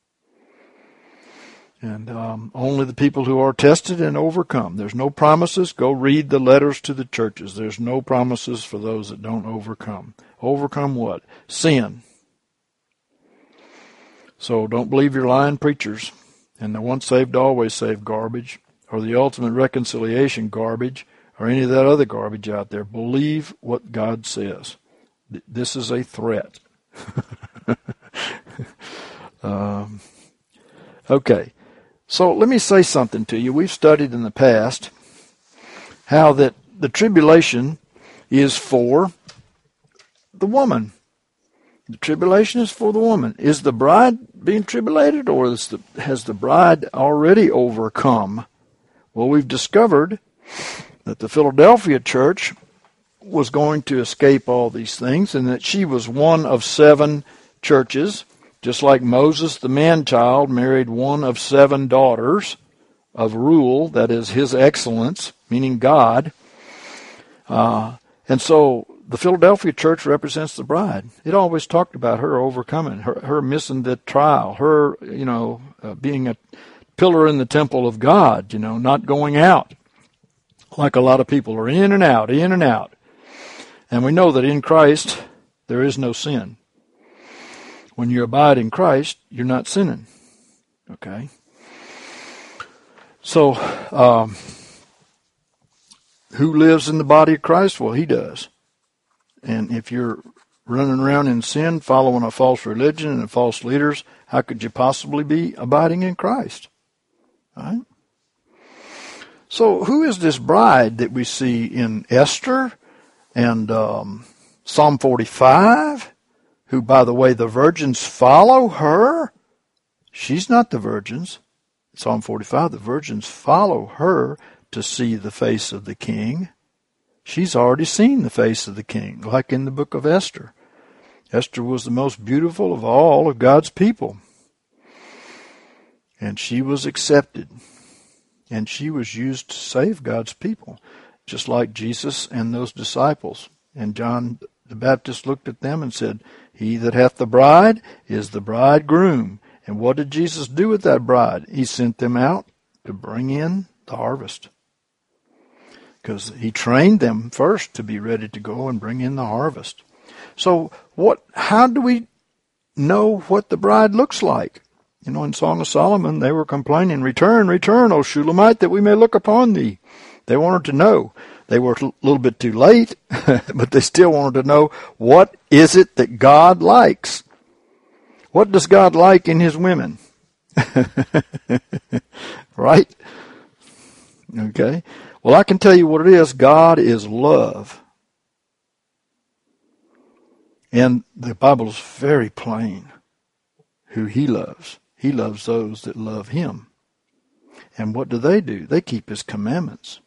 And only the people who are tested and overcome. There's no promises. Go read the letters to the churches. There's no promises for those that don't overcome. Overcome what? Sin. So don't believe your lying preachers and the once saved, always saved garbage, or the ultimate reconciliation garbage, or any of that other garbage out there. Believe what God says. This is a threat. Okay, so let me say something to you. We've studied in the past how that the tribulation is for the woman. The tribulation is for the woman. Is the bride being tribulated, or has the bride already overcome? Well, we've discovered that the Philadelphia church was going to escape all these things, and that she was one of 7 churches, just like Moses, the man-child, married one of 7 daughters of rule, that is his excellence, meaning God. And so the Philadelphia church represents the bride. It always talked about her overcoming, her missing the trial, her, being a pillar in the temple of God, not going out like a lot of people are in and out, in and out. And we know that in Christ there is no sin. When you abide in Christ, you're not sinning. Okay? So, who lives in the body of Christ? Well, he does. And if you're running around in sin, following a false religion and false leaders, how could you possibly be abiding in Christ? All right? So, who is this bride that we see in Esther and Psalm 45? Who, by the way, the virgins follow her? She's not the virgins. Psalm 45, the virgins follow her to see the face of the king. She's already seen the face of the king, like in the book of Esther. Esther was the most beautiful of all of God's people. And she was accepted. And she was used to save God's people, just like Jesus and those disciples. And John the Baptist looked at them and said, "He that hath the bride is the bridegroom." And what did Jesus do with that bride? He sent them out to bring in the harvest. Because he trained them first to be ready to go and bring in the harvest. So how do we know what the bride looks like? In Song of Solomon, they were complaining, "Return, return, O Shulamite, that we may look upon thee." They wanted to know. They were a little bit too late, but they still wanted to know, what is it that God likes? What does God like in his women? Right? Okay. Well, I can tell you what it is. God is love. And the Bible is very plain who he loves. He loves those that love him. And what do? They keep his commandments.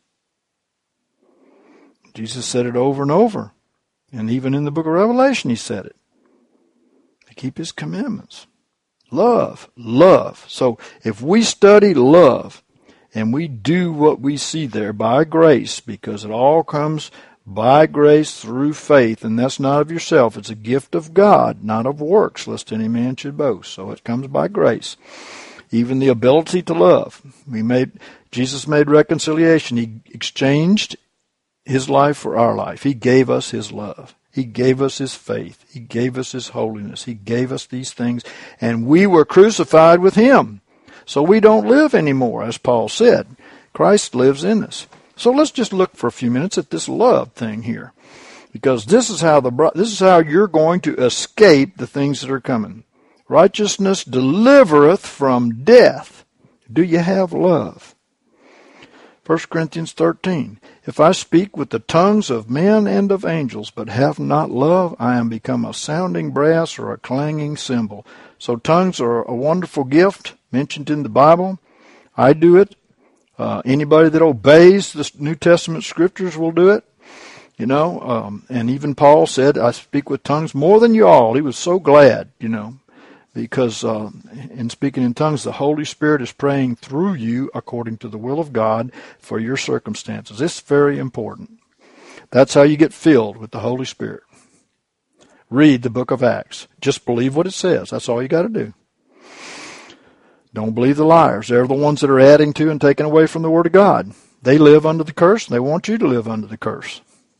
Jesus said it over and over. And even in the book of Revelation he said it. They keep his commandments. Love. Love. So if we study love and we do what we see there by grace, because it all comes by grace through faith, and that's not of yourself. It's a gift of God, not of works, lest any man should boast. So it comes by grace. Even the ability to love. Jesus made reconciliation. He exchanged his life for our life. He gave us his love. He gave us his faith. He gave us his holiness. He gave us these things, and we were crucified with him. So we don't live anymore, as Paul said. Christ lives in us. So let's just look for a few minutes at this love thing here, because this is how you're going to escape the things that are coming. Righteousness delivereth from death. Do you have love? 1 Corinthians 13. If I speak with the tongues of men and of angels, but have not love, I am become a sounding brass or a clanging cymbal. So tongues are a wonderful gift mentioned in the Bible. I do it. Anybody that obeys the New Testament scriptures will do it. And even Paul said, I speak with tongues more than you all. He was so glad, because in speaking in tongues, the Holy Spirit is praying through you according to the will of God for your circumstances. It's very important. That's how you get filled with the Holy Spirit. Read the book of Acts. Just believe what it says. That's all you got to do. Don't believe the liars. They're the ones that are adding to and taking away from the Word of God. They live under the curse, and they want you to live under the curse.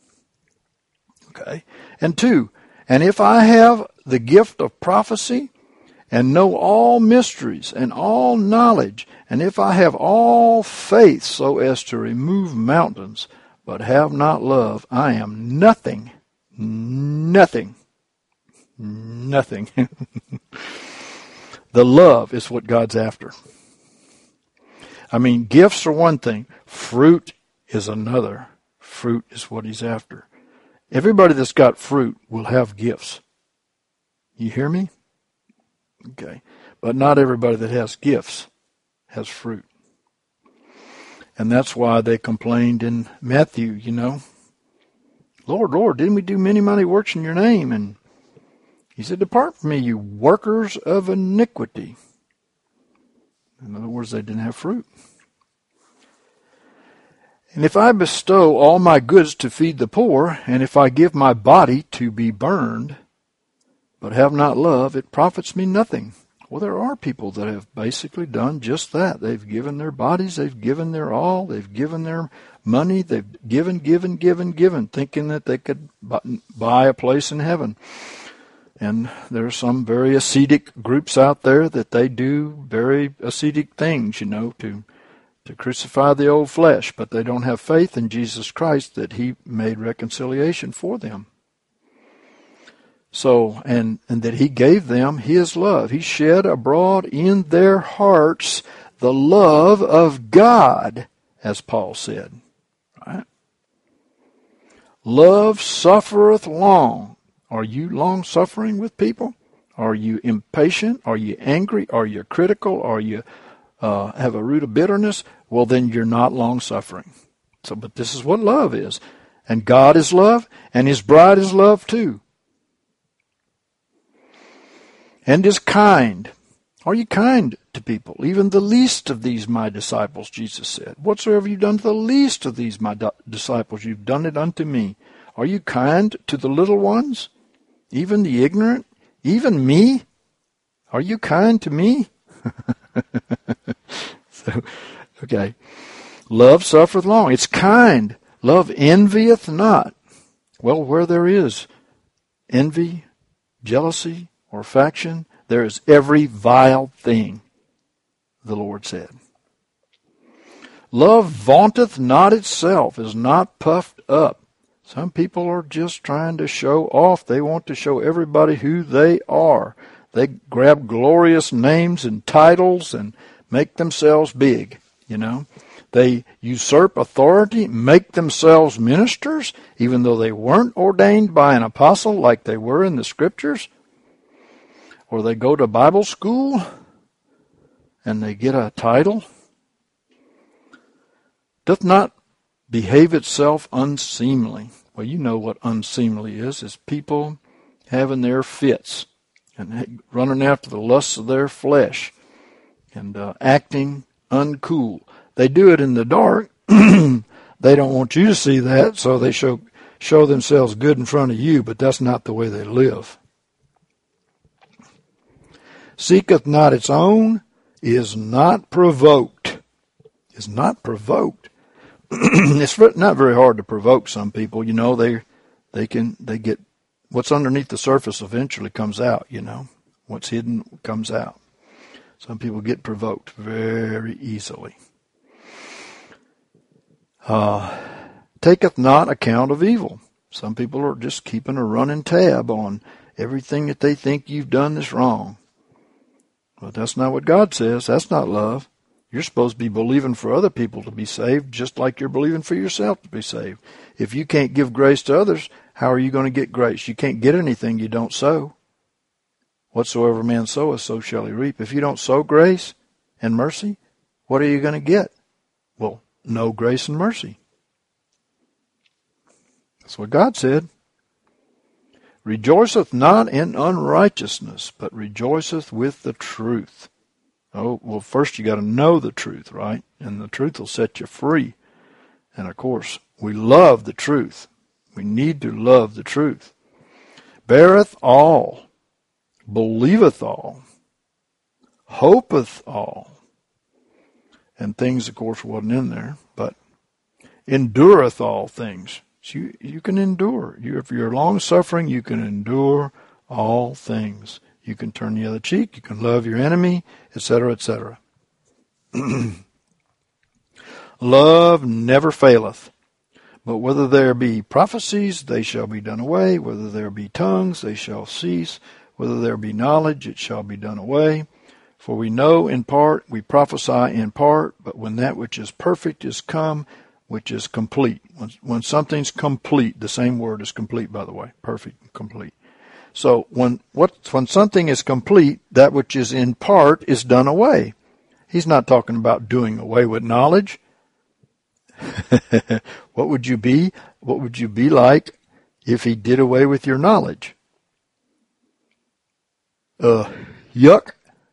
Okay. And 2, and if I have the gift of prophecy, and know all mysteries and all knowledge, and if I have all faith so as to remove mountains, but have not love, I am nothing. Nothing. Nothing. The love is what God's after. I mean, gifts are one thing. Fruit is another. Fruit is what he's after. Everybody that's got fruit will have gifts. You hear me? Okay. But not everybody that has gifts has fruit. And that's why they complained in Matthew, Lord, Lord, didn't we do many mighty works in your name? And he said, depart from me, you workers of iniquity. In other words, they didn't have fruit. And if I bestow all my goods to feed the poor, and if I give my body to be burned, but have not love, it profits me nothing. Well, there are people that have basically done just that. They've given their bodies, they've given their all, they've given their money, they've given, thinking that they could buy a place in heaven. And there are some very ascetic groups out there that they do very ascetic things, to crucify the old flesh, but they don't have faith in Jesus Christ that he made reconciliation for them. So, and that he gave them his love. He shed abroad in their hearts the love of God, as Paul said. Right? Love suffereth long. Are you long-suffering with people? Are you impatient? Are you angry? Are you critical? Are you have a root of bitterness? Well, then you're not long-suffering. So, but this is what love is. And God is love, and his bride is love too. And is kind. Are you kind to people? Even the least of these my disciples, Jesus said. Whatsoever you've done to the least of these my disciples, you've done it unto me. Are you kind to the little ones? Even the ignorant? Even me? Are you kind to me? Okay. Love suffereth long. It's kind. Love envieth not. Well, where there is envy, jealousy, or faction, there is every vile thing, the Lord said. Love vaunteth not itself, is not puffed up. Some people are just trying to show off. They want to show everybody who they are. They grab glorious names and titles and make themselves big, They usurp authority, make themselves ministers, even though they weren't ordained by an apostle like they were in the scriptures. Or they go to Bible school and they get a title. Doth not behave itself unseemly. Well, you know what unseemly is. It's people having their fits and running after the lusts of their flesh and acting uncool. They do it in the dark. They don't want you to see that, so they show themselves good in front of you, but that's not the way they live. Seeketh not its own, is not provoked. Is not provoked. It's not very hard to provoke some people. They get what's underneath the surface eventually comes out, What's hidden comes out. Some people get provoked very easily. Taketh not account of evil. Some people are just keeping a running tab on everything that they think you've done that's wrong. But that's not what God says. That's not love. You're supposed to be believing for other people to be saved, just like you're believing for yourself to be saved. If you can't give grace to others, how are you going to get grace? You can't get anything you don't sow. Whatsoever man soweth, so shall he reap. If you don't sow grace and mercy, what are you going to get? Well, no grace and mercy. That's what God said. Rejoiceth not in unrighteousness, but rejoiceth with the truth. Oh, well, first you got to know the truth, right? And the truth will set you free. And of course, we love the truth. We need to love the truth. Beareth all, believeth all, hopeth all. And things, of course, wasn't in there, but endureth all things. So you can endure. If you're long-suffering, you can endure all things. You can turn the other cheek. You can love your enemy, etc., etc. Love never faileth. But whether there be prophecies, they shall be done away. Whether there be tongues, they shall cease. Whether there be knowledge, it shall be done away. For we know in part, we prophesy in part, but when that which is perfect is come, which is complete. When something's complete, the same word is complete, by the way, perfect and complete. So when something is complete, that which is in part is done away. He's not talking about doing away with knowledge. What would you be? What would you be like if he did away with your knowledge? Yuck.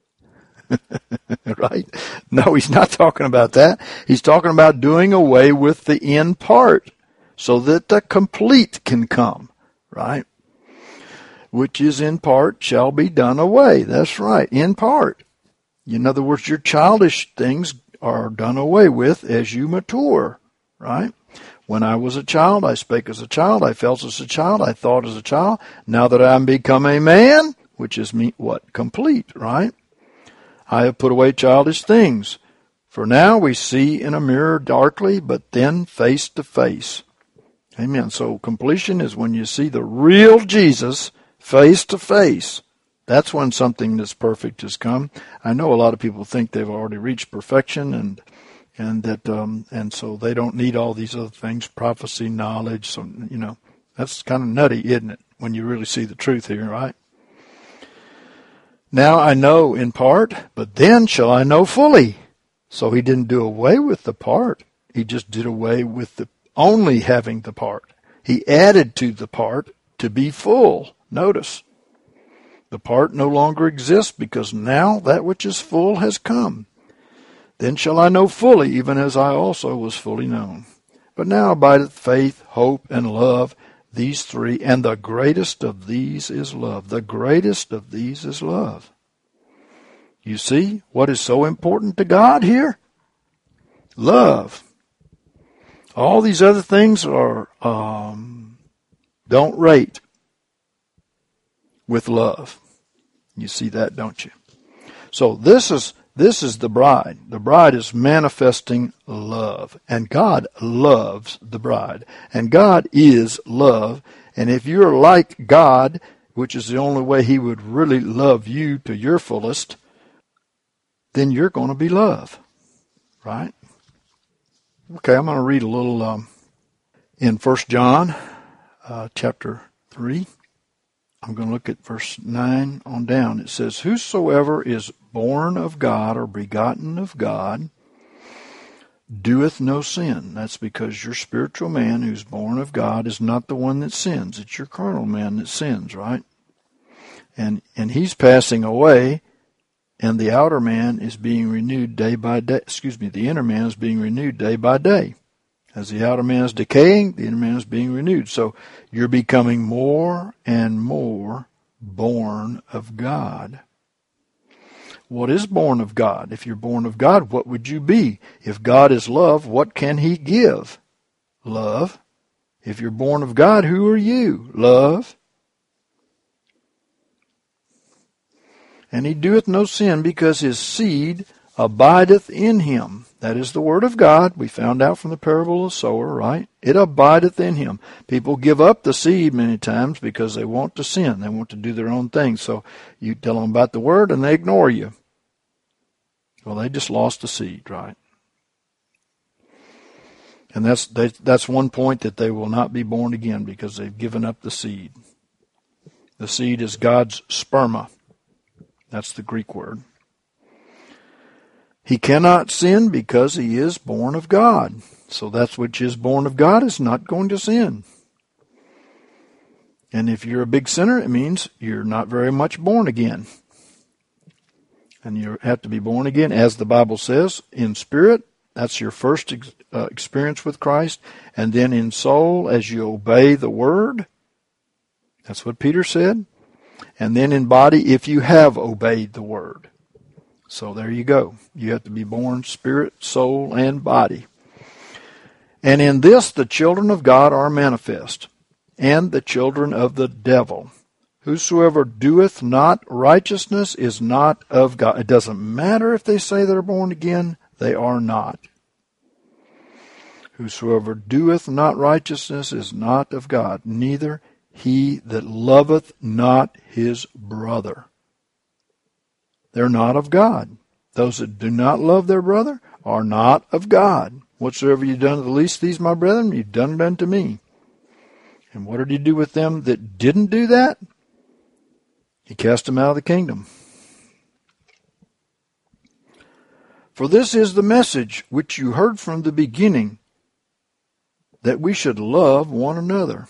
Right? No, he's not talking about that. He's talking about doing away with the in part so that the complete can come, right? Which is in part shall be done away. That's right, in part. In other words, your childish things are done away with as you mature, right? When I was a child, I spake as a child, I felt as a child, I thought as a child. Now that I'm become a man, which is what? Complete, right? I have put away childish things. For now we see in a mirror darkly, but then face to face. Amen. So completion is when you see the real Jesus face to face. That's when something that's perfect has come. I know a lot of people think they've already reached perfection and so they don't need all these other things, prophecy, knowledge. So, that's kind of nutty, isn't it? When you really see the truth here, right? Now I know in part, but then shall I know fully. So he didn't do away with the part. He just did away with the only having the part. He added to the part to be full. Notice, the part no longer exists because now that which is full has come. Then shall I know fully, even as I also was fully known. But now abideth faith, hope, and love, these three, and the greatest of these is love. The greatest of these is love. You see what is so important to God here? Love. All these other things are don't rate with love. You see that, don't you? So this is the bride. The bride is manifesting love. And God loves the bride. And God is love. And if you're like God, which is the only way he would really love you to your fullest, then you're going to be love. Right? Okay, I'm going to read a little in 1 John chapter 3. I'm going to look at verse 9 on down. It says, whosoever is born of God or begotten of God doeth no sin. That's because your spiritual man who's born of God is not the one that sins. It's your carnal man that sins, right? And he's passing away, and the outer man is being renewed day by day. The inner man is being renewed day by day. As the outer man is decaying, the inner man is being renewed. So you're becoming more and more born of God. What is born of God? If you're born of God, what would you be? If God is love, what can he give? Love. If you're born of God, who are you? Love. And he doeth no sin, because his seed abideth in him. That is the word of God. We found out from the parable of the sower, right? It abideth in him. People give up the seed many times because they want to sin. They want to do their own thing. So you tell them about the word and they ignore you. Well, they just lost the seed, right? And that's one point, that they will not be born again because they've given up the seed. The seed is God's sperma. That's the Greek word. He cannot sin because he is born of God. So that which is born of God is not going to sin. And if you're a big sinner, it means you're not very much born again. And you have to be born again, as the Bible says, in spirit. That's your first experience with Christ. And then in soul, as you obey the word. That's what Peter said. And then in body, if you have obeyed the word. So there you go. You have to be born spirit, soul, and body. And in this the children of God are manifest, and the children of the devil. Whosoever doeth not righteousness is not of God. It doesn't matter if they say they're born again, they are not. Whosoever doeth not righteousness is not of God, neither he that loveth not his brother. They're not of God. Those that do not love their brother are not of God. Whatsoever you've done to the least of these, my brethren, you've done it unto me. And what did he do with them that didn't do that? He cast them out of the kingdom. For this is the message which you heard from the beginning, that we should love one another.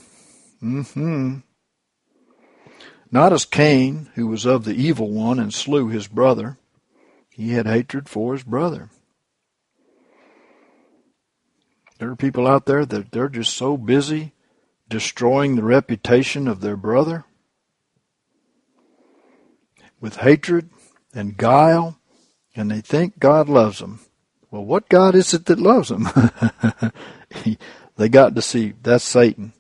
Not as Cain, who was of the evil one and slew his brother. He had hatred for his brother. There are people out there that they're just so busy destroying the reputation of their brother with hatred and guile, and they think God loves them. Well, what God is it that loves them? They got deceived. That's Satan.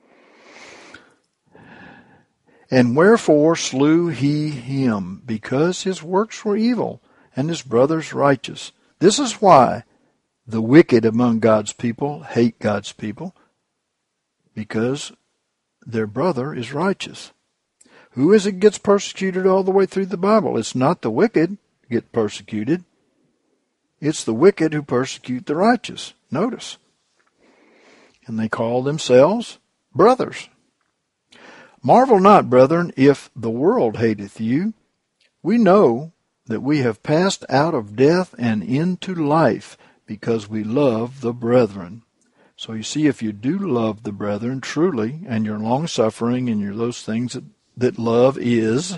And wherefore slew he him? Because his works were evil, and his brothers righteous. This is why the wicked among God's people hate God's people, because their brother is righteous. Who is it gets persecuted all the way through the Bible? It's not the wicked who get persecuted. It's the wicked who persecute the righteous. Notice. And they call themselves brothers. Marvel not, brethren, if the world hateth you. We know that we have passed out of death and into life, because we love the brethren. So you see, if you do love the brethren truly, and you're long-suffering, and you're those things that love is,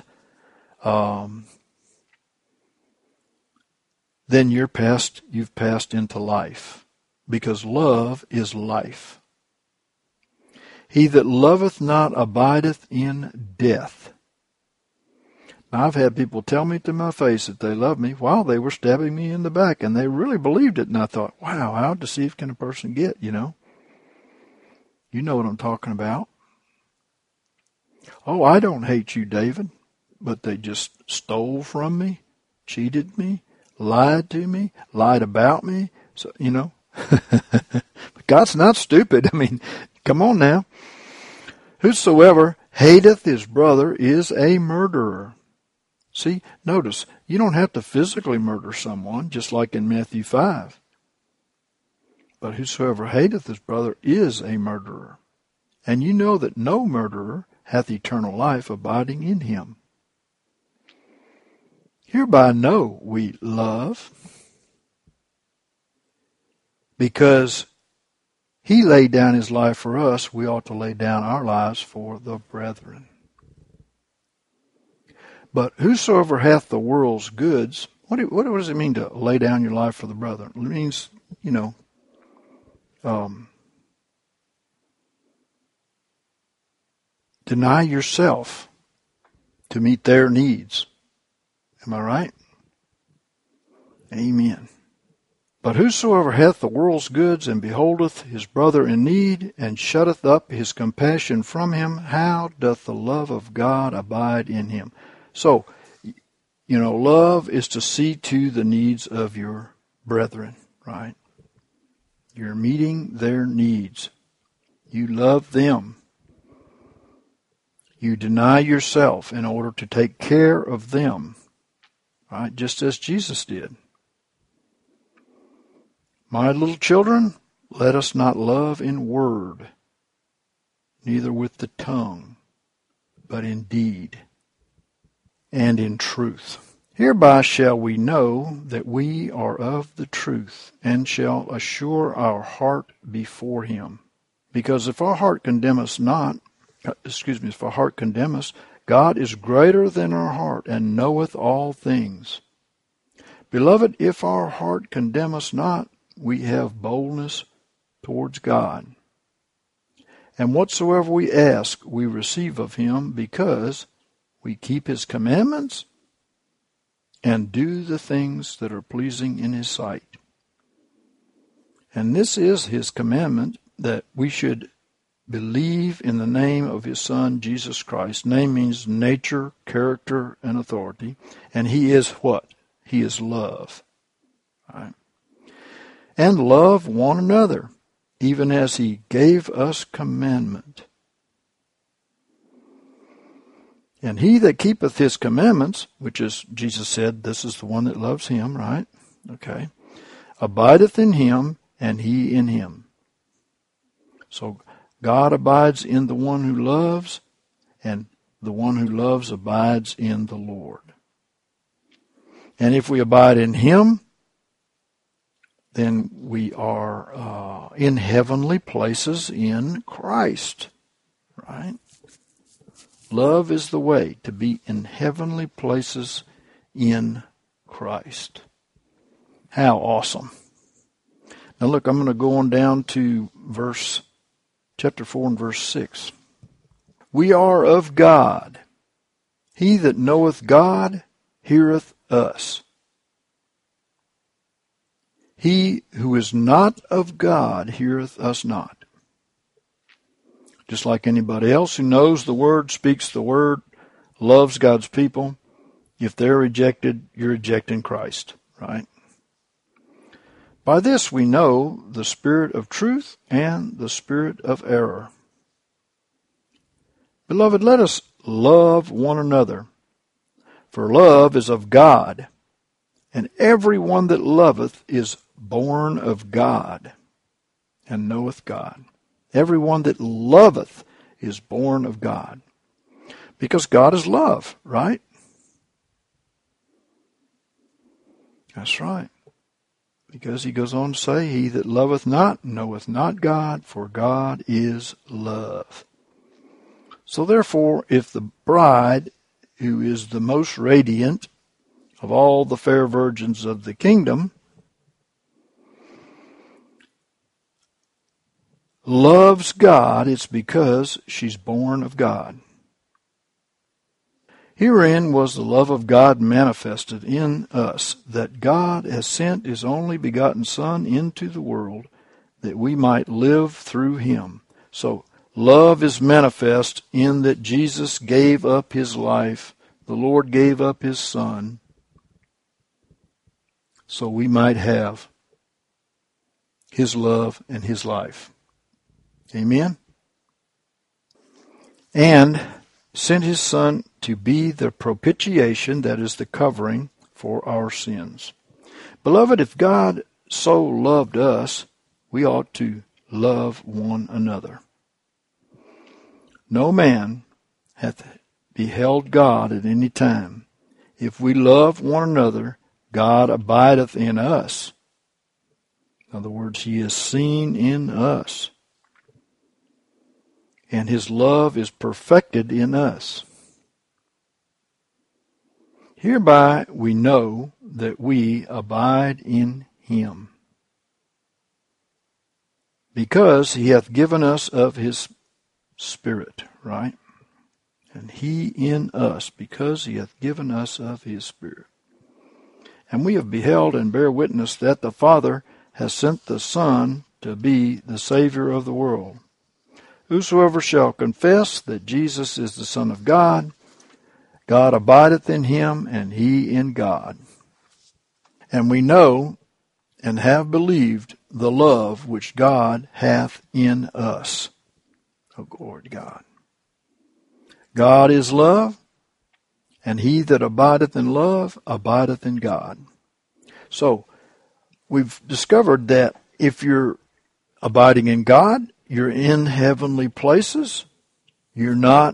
then you've passed into life, because love is life. He that loveth not abideth in death. Now, I've had people tell me to my face that they love me while they were stabbing me in the back, and they really believed it, and I thought, wow, how deceived can a person get, you know? You know what I'm talking about. Oh, I don't hate you, David, but they just stole from me, cheated me, lied to me, lied about me, so, you know. But God's not stupid. I mean, come on now. Whosoever hateth his brother is a murderer. See, notice, you don't have to physically murder someone, just like in Matthew 5. But whosoever hateth his brother is a murderer. And you know that no murderer hath eternal life abiding in him. Hereby know we love, because he laid down his life for us, we ought to lay down our lives for the brethren. But whosoever hath the world's goods, what does it mean to lay down your life for the brethren? It means, you know, deny yourself to meet their needs. Am I right? Amen. But whosoever hath the world's goods, and beholdeth his brother in need, and shutteth up his compassion from him, how doth the love of God abide in him? So, Love is to see to the needs of your brethren, right? You're meeting their needs. You love them. You deny yourself in order to take care of them, right? Just as Jesus did. My little children, let us not love in word, neither with the tongue, but in deed and in truth. Hereby shall we know that we are of the truth, and shall assure our heart before him. Because if our heart condemn us, God is greater than our heart, and knoweth all things. Beloved, if our heart condemn us not, we have boldness towards God. And whatsoever we ask, we receive of him, because we keep his commandments and do the things that are pleasing in his sight. And this is his commandment, that we should believe in the name of his Son, Jesus Christ. Name means nature, character, and authority. And he is what? He is love. Right? And love one another, even as he gave us commandment. And he that keepeth his commandments, which is, Jesus said, this is the one that loves him, right? Okay. Abideth in him, and he in him. So God abides in the one who loves, and the one who loves abides in the Lord. And if we abide in him, then we are in heavenly places in Christ, right? Love is the way to be in heavenly places in Christ. How awesome. Now look, I'm going to go on down to chapter 4 and verse 6. We are of God. He that knoweth God heareth us. He who is not of God heareth us not. Just like anybody else who knows the Word, speaks the Word, loves God's people, if they're rejected, you're rejecting Christ, right? By this we know the spirit of truth and the spirit of error. Beloved, let us love one another, for love is of God, and every one that loveth is born of God, and knoweth God. Every one that loveth is born of God. Because God is love, right? That's right. Because he goes on to say, he that loveth not knoweth not God, for God is love. So therefore, if the bride, who is the most radiant of all the fair virgins of the kingdom, loves God, it's because she's born of God. Herein was the love of God manifested in us, that God has sent his only begotten Son into the world, that we might live through him. So love is manifest in that Jesus gave up his life, the Lord gave up his Son, so we might have his love and his life. Amen? And sent his Son to be the propitiation, that is the covering, for our sins. Beloved, if God so loved us, we ought to love one another. No man hath beheld God at any time. If we love one another, God abideth in us. In other words, he is seen in us. And his love is perfected in us. Hereby we know that we abide in him, because he hath given us of his Spirit, right? And he in us, because he hath given us of his Spirit. And we have beheld and bear witness that the Father has sent the Son to be the Savior of the world. Whosoever shall confess that Jesus is the Son of God, God abideth in him, and he in God. And we know and have believed the love which God hath in us. Oh, glory to God. God is love, and he that abideth in love abideth in God. So, we've discovered that if you're abiding in God, you're in heavenly places. You're not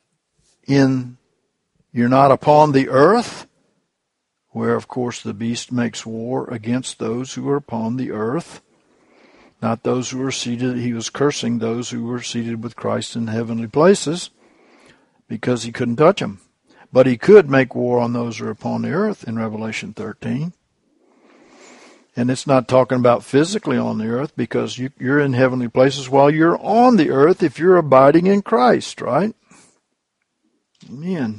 upon the earth, where, of course, the beast makes war against those who are upon the earth, not those who are seated. He was cursing those who were seated with Christ in heavenly places because he couldn't touch them. But he could make war on those who are upon the earth in Revelation 13. And it's not talking about physically on the earth, because you're in heavenly places while you're on the earth if you're abiding in Christ, right? Amen.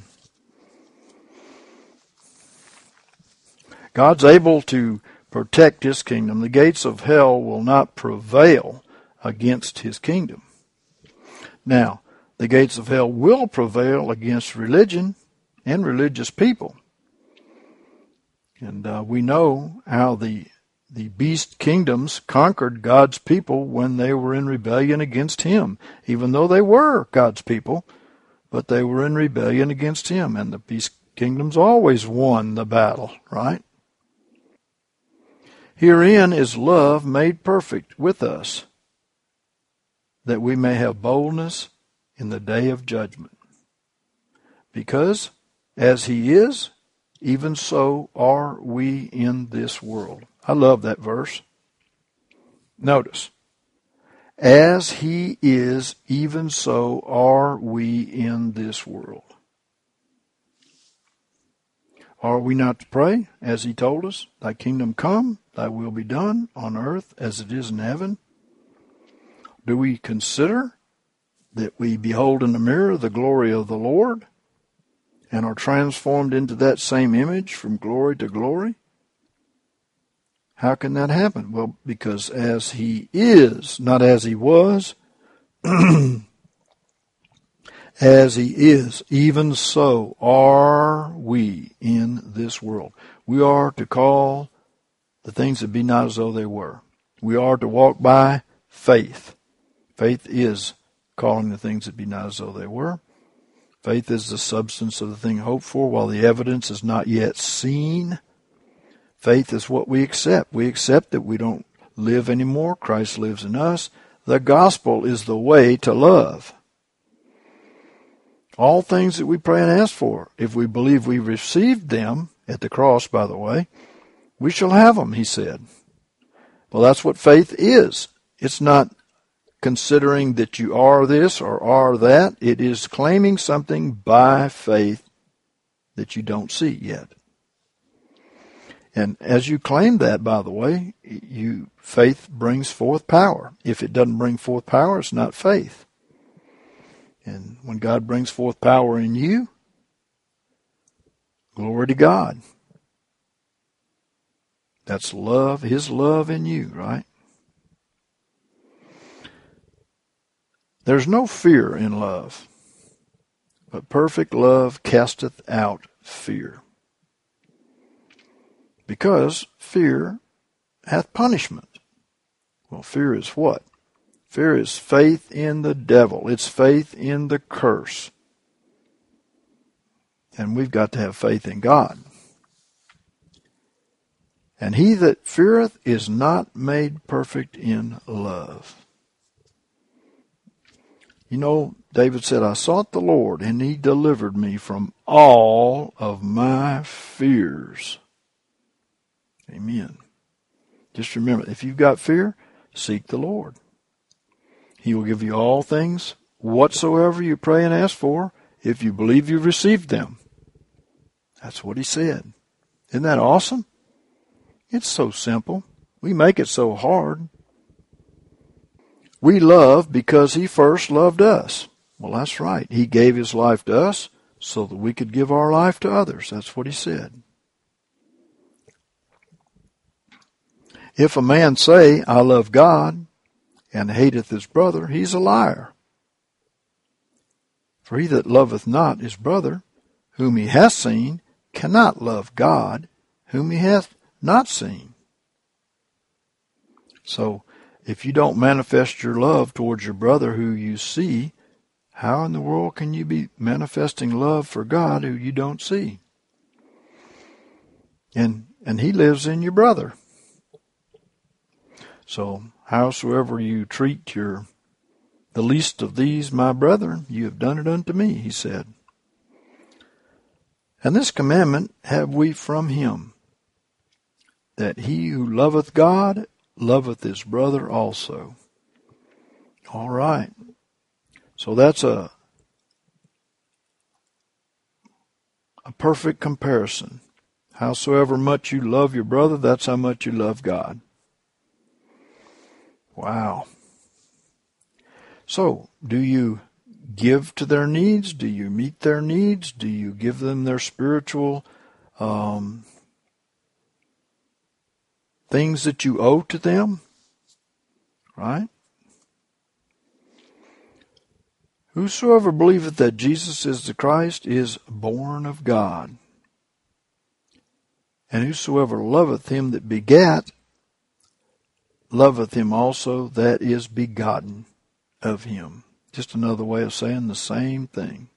God's able to protect his kingdom. The gates of hell will not prevail against his kingdom. Now, the gates of hell will prevail against religion and religious people. And we know how the beast kingdoms conquered God's people when they were in rebellion against him, even though they were God's people, but they were in rebellion against him, and the beast kingdoms always won the battle, right? Herein is love made perfect with us, that we may have boldness in the day of judgment. Because as he is, even so are we in this world. I love that verse. Notice, as he is, even so are we in this world. Are we not to pray, as he told us, thy kingdom come, thy will be done on earth as it is in heaven? Do we consider that we behold in the mirror the glory of the Lord and are transformed into that same image from glory to glory? How can that happen? Well, because as he is, not as he was, as he is, even so are we in this world. We are to call the things that be not as though they were. We are to walk by faith. Faith is calling the things that be not as though they were. Faith is the substance of the thing hoped for, while the evidence is not yet seen. Faith is what we accept. We accept that we don't live anymore. Christ lives in us. The gospel is the way to love. All things that we pray and ask for, if we believe we received them at the cross, by the way, we shall have them, he said. Well, that's what faith is. It's not considering that you are this or are that. It is claiming something by faith that you don't see yet. And as you claim that, by the way, faith brings forth power. If it doesn't bring forth power, it's not faith. And when God brings forth power in you, glory to God. That's love, his love in you, right? There's no fear in love, but perfect love casteth out fear. Because fear hath punishment. Well, fear is what? Fear is faith in the devil. It's faith in the curse. And we've got to have faith in God. And he that feareth is not made perfect in love. You know, David said, I sought the Lord, and he delivered me from all of my fears. Amen. Just remember, if you've got fear, seek the Lord. He will give you all things whatsoever you pray and ask for if you believe you've received them. That's what he said. Isn't that awesome? It's so simple. We make it so hard. We love because he first loved us. Well, that's right. He gave his life to us so that we could give our life to others. That's what he said. If a man say, I love God, and hateth his brother, he's a liar. For he that loveth not his brother, whom he hath seen cannot love God whom he hath not seen. So, if you don't manifest your love towards your brother who you see, how in the world can you be manifesting love for God who you don't see? And he lives in your brother. So, howsoever you treat the least of these, my brethren, you have done it unto me, he said. And this commandment have we from him, that he who loveth God loveth his brother also. All right. So that's a perfect comparison. Howsoever much you love your brother, that's how much you love God. Wow. So, do you give to their needs? Do you meet their needs? Do you give them their spiritual things that you owe to them? Right? Whosoever believeth that Jesus is the Christ is born of God. And whosoever loveth him that begat, loveth him also that is begotten of him. Just another way of saying the same thing.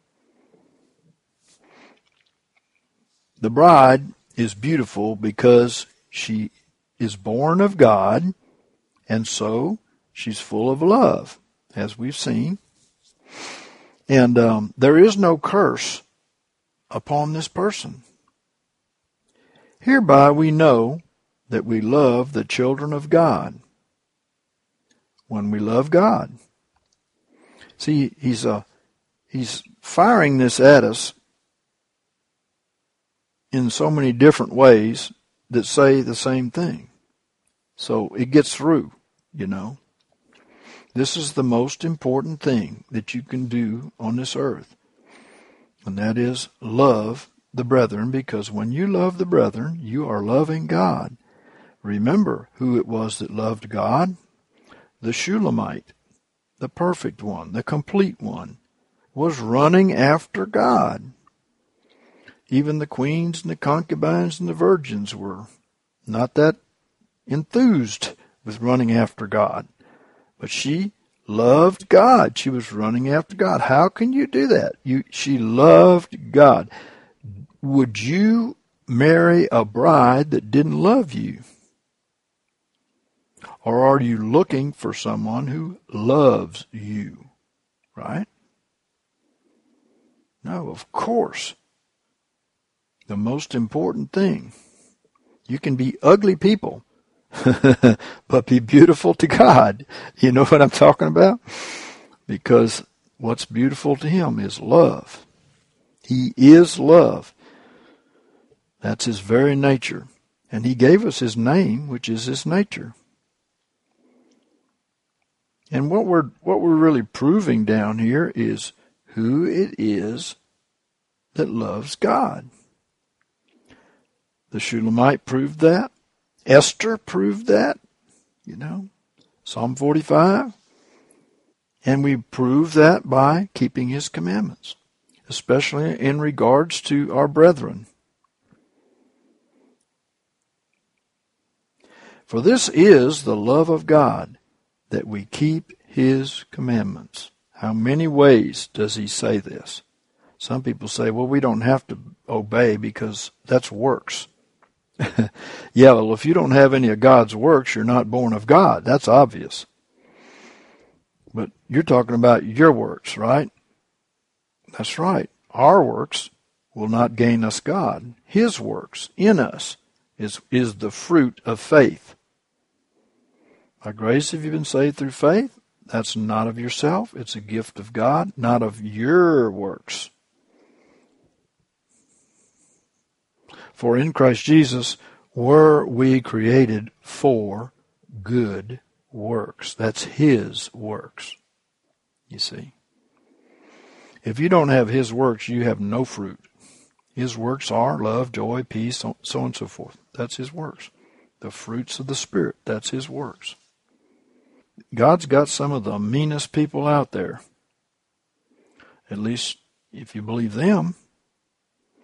The bride is beautiful because she is born of God, and so she's full of love, as we've seen. And there is no curse upon this person. Hereby we know that we love the children of God, when we love God. See, he's firing this at us in so many different ways that say the same thing. So it gets through, you know. This is the most important thing that you can do on this earth, and that is love the brethren, because when you love the brethren, you are loving God. Remember who it was that loved God? The Shulamite, the perfect one, the complete one, was running after God. Even the queens and the concubines and the virgins were not that enthused with running after God. But she loved God. She was running after God. How can you do that? She loved God. Would you marry a bride that didn't love you? Or are you looking for someone who loves you? Right? No, of course. The most important thing. You can be ugly people, but be beautiful to God. You know what I'm talking about? Because what's beautiful to him is love. He is love. That's his very nature. And he gave us his name, which is his nature. And what we're really proving down here is who it is that loves God. The Shulamite proved that. Esther proved that, you know, Psalm 45. And we prove that by keeping his commandments, especially in regards to our brethren. For this is the love of God, that we keep his commandments. How many ways does he say this? Some people say, well, we don't have to obey because that's works. Yeah, well, if you don't have any of God's works, you're not born of God. That's obvious. But you're talking about your works, right? That's right. Our works will not gain us God. His works in us is the fruit of faith. By grace have you been saved through faith? That's not of yourself. It's a gift of God, not of your works. For in Christ Jesus were we created for good works. That's his works, you see. If you don't have his works, you have no fruit. His works are love, joy, peace, so on and so forth. That's his works. The fruits of the Spirit, that's his works. God's got some of the meanest people out there. At least if you believe them.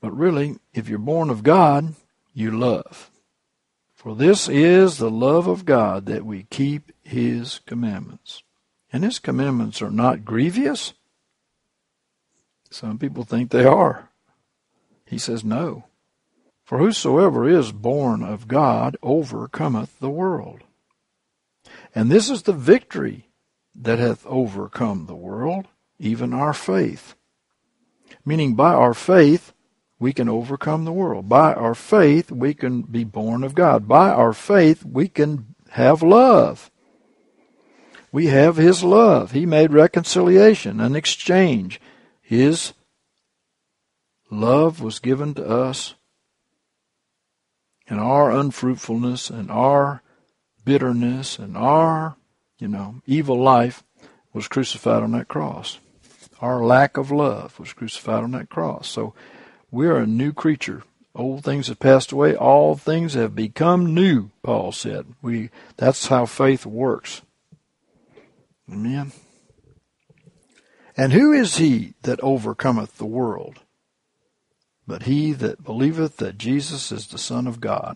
But really, if you're born of God, you love. For this is the love of God, that we keep his commandments. And his commandments are not grievous. Some people think they are. He says no. For whosoever is born of God overcometh the world. And this is the victory that hath overcome the world, even our faith. Meaning by our faith, we can overcome the world. By our faith, we can be born of God. By our faith, we can have love. We have his love. He made reconciliation, an exchange. His love was given to us, and our unfruitfulness and our bitterness and our, evil life was crucified on that cross. Our lack of love was crucified on that cross. So we are a new creature. Old things have passed away. All things have become new, Paul said. That's how faith works. Amen. And who is he that overcometh the world? But he that believeth that Jesus is the Son of God.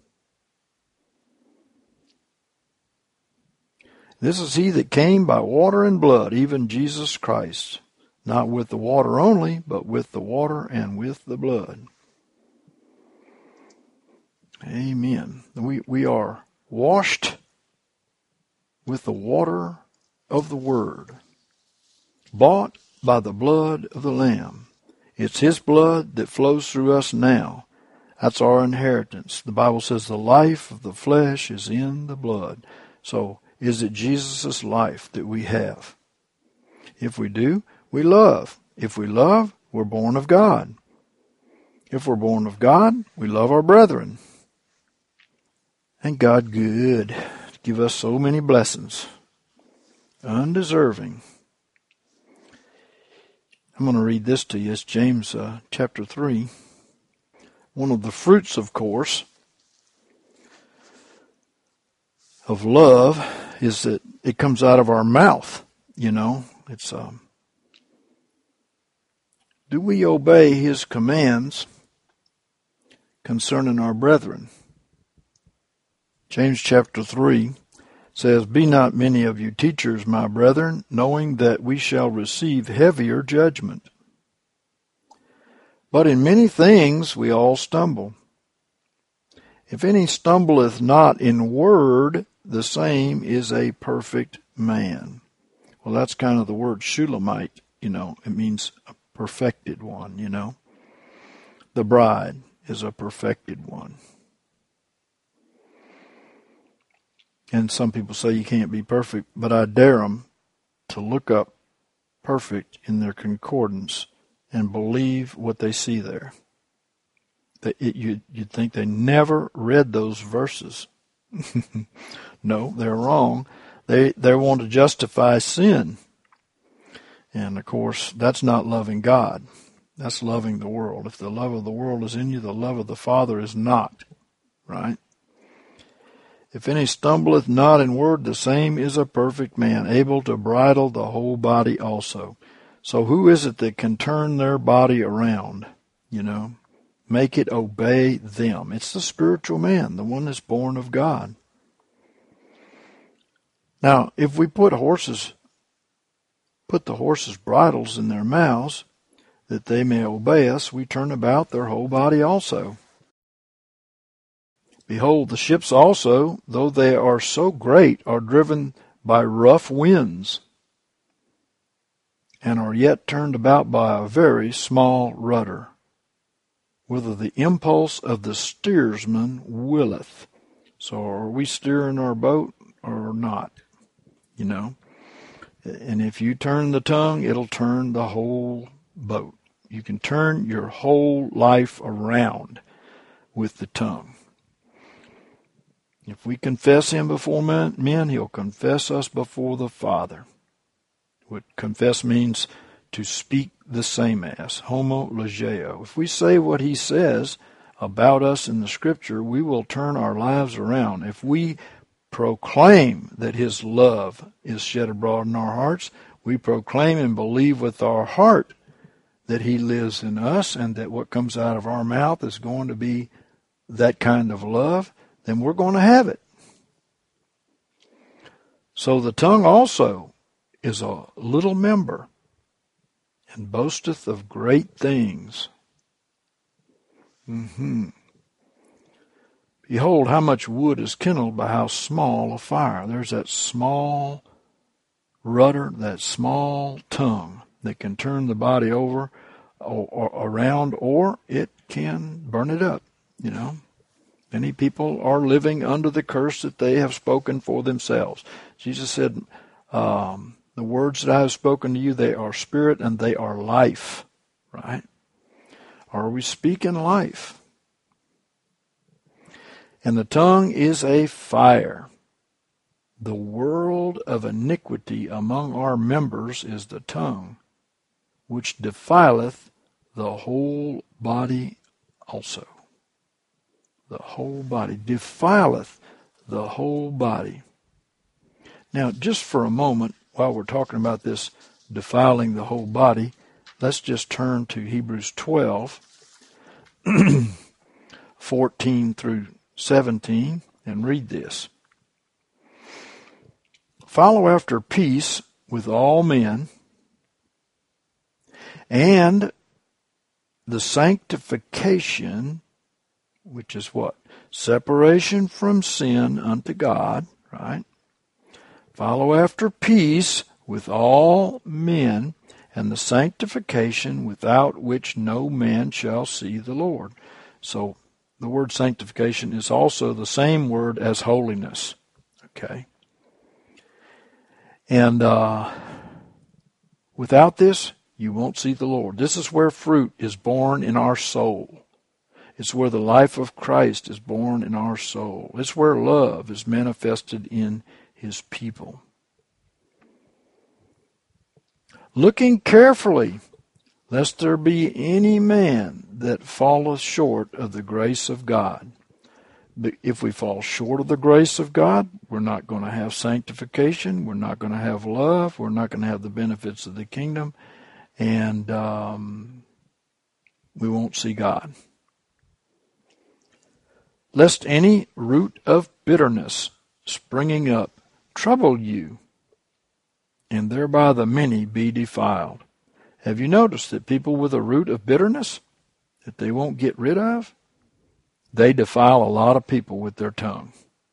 This is he that came by water and blood, even Jesus Christ. Not with the water only, but with the water and with the blood. Amen. We are washed with the water of the Word, bought by the blood of the Lamb. It's his blood that flows through us now. That's our inheritance. The Bible says the life of the flesh is in the blood. So is it Jesus' life that we have? If we do, we love. If we love, we're born of God. If we're born of God, we love our brethren. And God good to give us so many blessings. Undeserving. I'm going to read this to you. It's James chapter 3. One of the fruits, of course, of love is that it comes out of our mouth. It's do we obey his commands concerning our brethren? James chapter 3 says, Be not many of you teachers, my brethren, knowing that we shall receive heavier judgment. But in many things we all stumble. If any stumbleth not in word, the same is a perfect man. Well, that's kind of the word Shulamite, It means a perfected one, The bride is a perfected one. And some people say you can't be perfect, but I dare them to look up perfect in their concordance and believe what they see there. You'd think they never read those verses. No, they're wrong. They want to justify sin. And, of course, that's not loving God. That's loving the world. If the love of the world is in you, the love of the Father is not. Right? If any stumbleth not in word, the same is a perfect man, able to bridle the whole body also. So who is it that can turn their body around? Make it obey them. It's the spiritual man, the one that's born of God. Now, if we put the horses' bridles in their mouths, that they may obey us, we turn about their whole body also. Behold, the ships also, though they are so great, are driven by rough winds, and are yet turned about by a very small rudder, whither the impulse of the steersman willeth. So are we steering our boat or not? And if you turn the tongue, it'll turn the whole boat. You can turn your whole life around with the tongue. If we confess him before men, he'll confess us before the Father. What confess means to speak the same as, homologeo. If we say what he says about us in the Scripture, we will turn our lives around. If we proclaim that his love is shed abroad in our hearts, we proclaim and believe with our heart that he lives in us and that what comes out of our mouth is going to be that kind of love, then we're going to have it. So the tongue also is a little member and boasteth of great things. Behold, how much wood is kindled by how small a fire. There's that small rudder, that small tongue that can turn the body over or around, or it can burn it up, you know. Many people are living under the curse that they have spoken for themselves. Jesus said, the words that I have spoken to you, they are spirit and they are life, right? Are we speaking life? And the tongue is a fire. The world of iniquity among our members is the tongue, which defileth the whole body also. The whole body. Defileth the whole body. Now, just for a moment, while we're talking about this defiling the whole body, let's just turn to Hebrews 12, 14 through 17, and read this. Follow after peace with all men, and the sanctification, which is what? Separation from sin unto God, right? Follow after peace with all men, and the sanctification without which no man shall see the Lord. So the word sanctification is also the same word as holiness, okay? And without this, you won't see the Lord. This is where fruit is born in our soul. It's where the life of Christ is born in our soul. It's where love is manifested in his people. Looking carefully, lest there be any man that falleth short of the grace of God. But if we fall short of the grace of God, we're not going to have sanctification, we're not going to have love, we're not going to have the benefits of the kingdom, and we won't see God. Lest any root of bitterness springing up trouble you, and thereby the many be defiled. Have you noticed that people with a root of bitterness that they won't get rid of, they defile a lot of people with their tongue?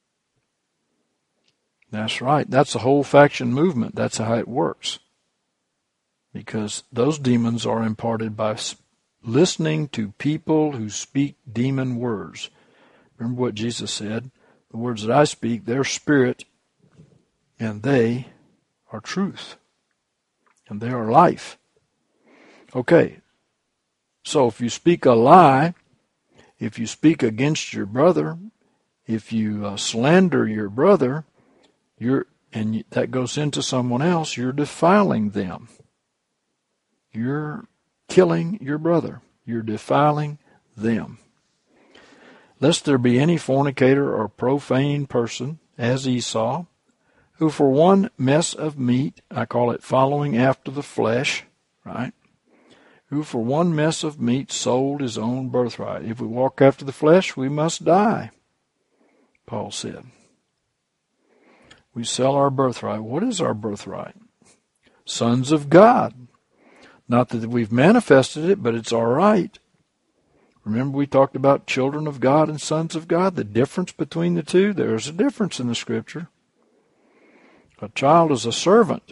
That's right. That's the whole faction movement. That's how it works. Because those demons are imparted by listening to people who speak demon words. Remember what Jesus said? The words that I speak, they're spirit, and they are truth, and they are life. Okay, so if you speak a lie, if you speak against your brother, if you slander your brother, and that goes into someone else, you're defiling them. You're killing your brother. You're defiling them. Lest there be any fornicator or profane person, as Esau, who for one mess of meat, I call it following after the flesh, right? Who for one mess of meat sold his own birthright. If we walk after the flesh, we must die, Paul said. We sell our birthright. What is our birthright? Sons of God. Not that we've manifested it, but it's our right. Remember we talked about children of God and sons of God, the difference between the two? There's a difference in the Scripture. A child is a servant,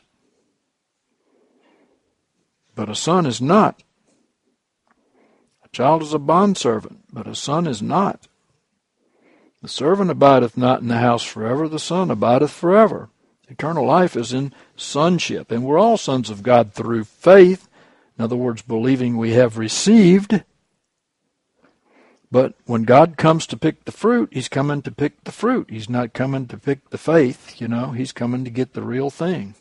but a son is not. A child is a bondservant, but a son is not. The servant abideth not in the house forever, the son abideth forever. Eternal life is in sonship, and we're all sons of God through faith. In other words, believing we have received. But when God comes to pick the fruit, he's coming to pick the fruit. He's not coming to pick the faith, you know. He's coming to get the real thing.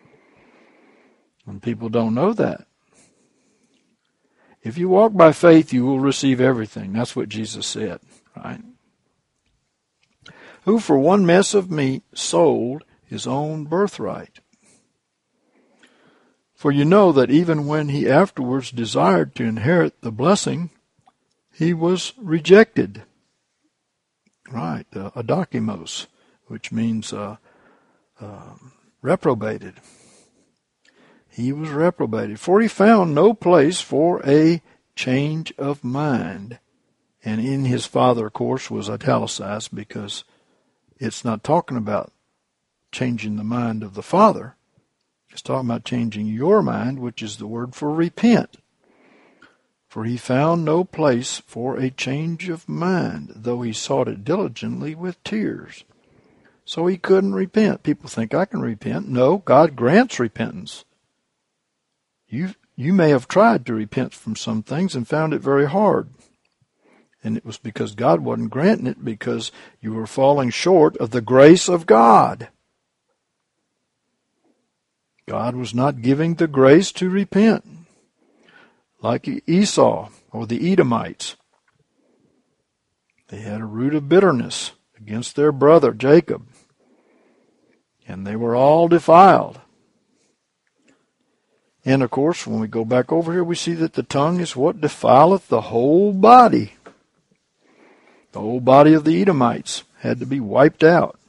And people don't know that. If you walk by faith, you will receive everything. That's what Jesus said, right? Who for one mess of meat sold his own birthright. For you know that even when he afterwards desired to inherit the blessing, he was rejected. Right, adokimos, which means reprobated. He was reprobated, for he found no place for a change of mind. And in his father, of course, was italicized because it's not talking about changing the mind of the Father. It's talking about changing your mind, which is the word for repent. For he found no place for a change of mind, though he sought it diligently with tears. So he couldn't repent. People think, I can repent. No, God grants repentance. You may have tried to repent from some things and found it very hard. And it was because God wasn't granting it, because you were falling short of the grace of God. God was not giving the grace to repent. Like Esau or the Edomites. They had a root of bitterness against their brother Jacob. And they were all defiled. And of course, when we go back over here, we see that the tongue is what defileth the whole body. The whole body of the Edomites had to be wiped out.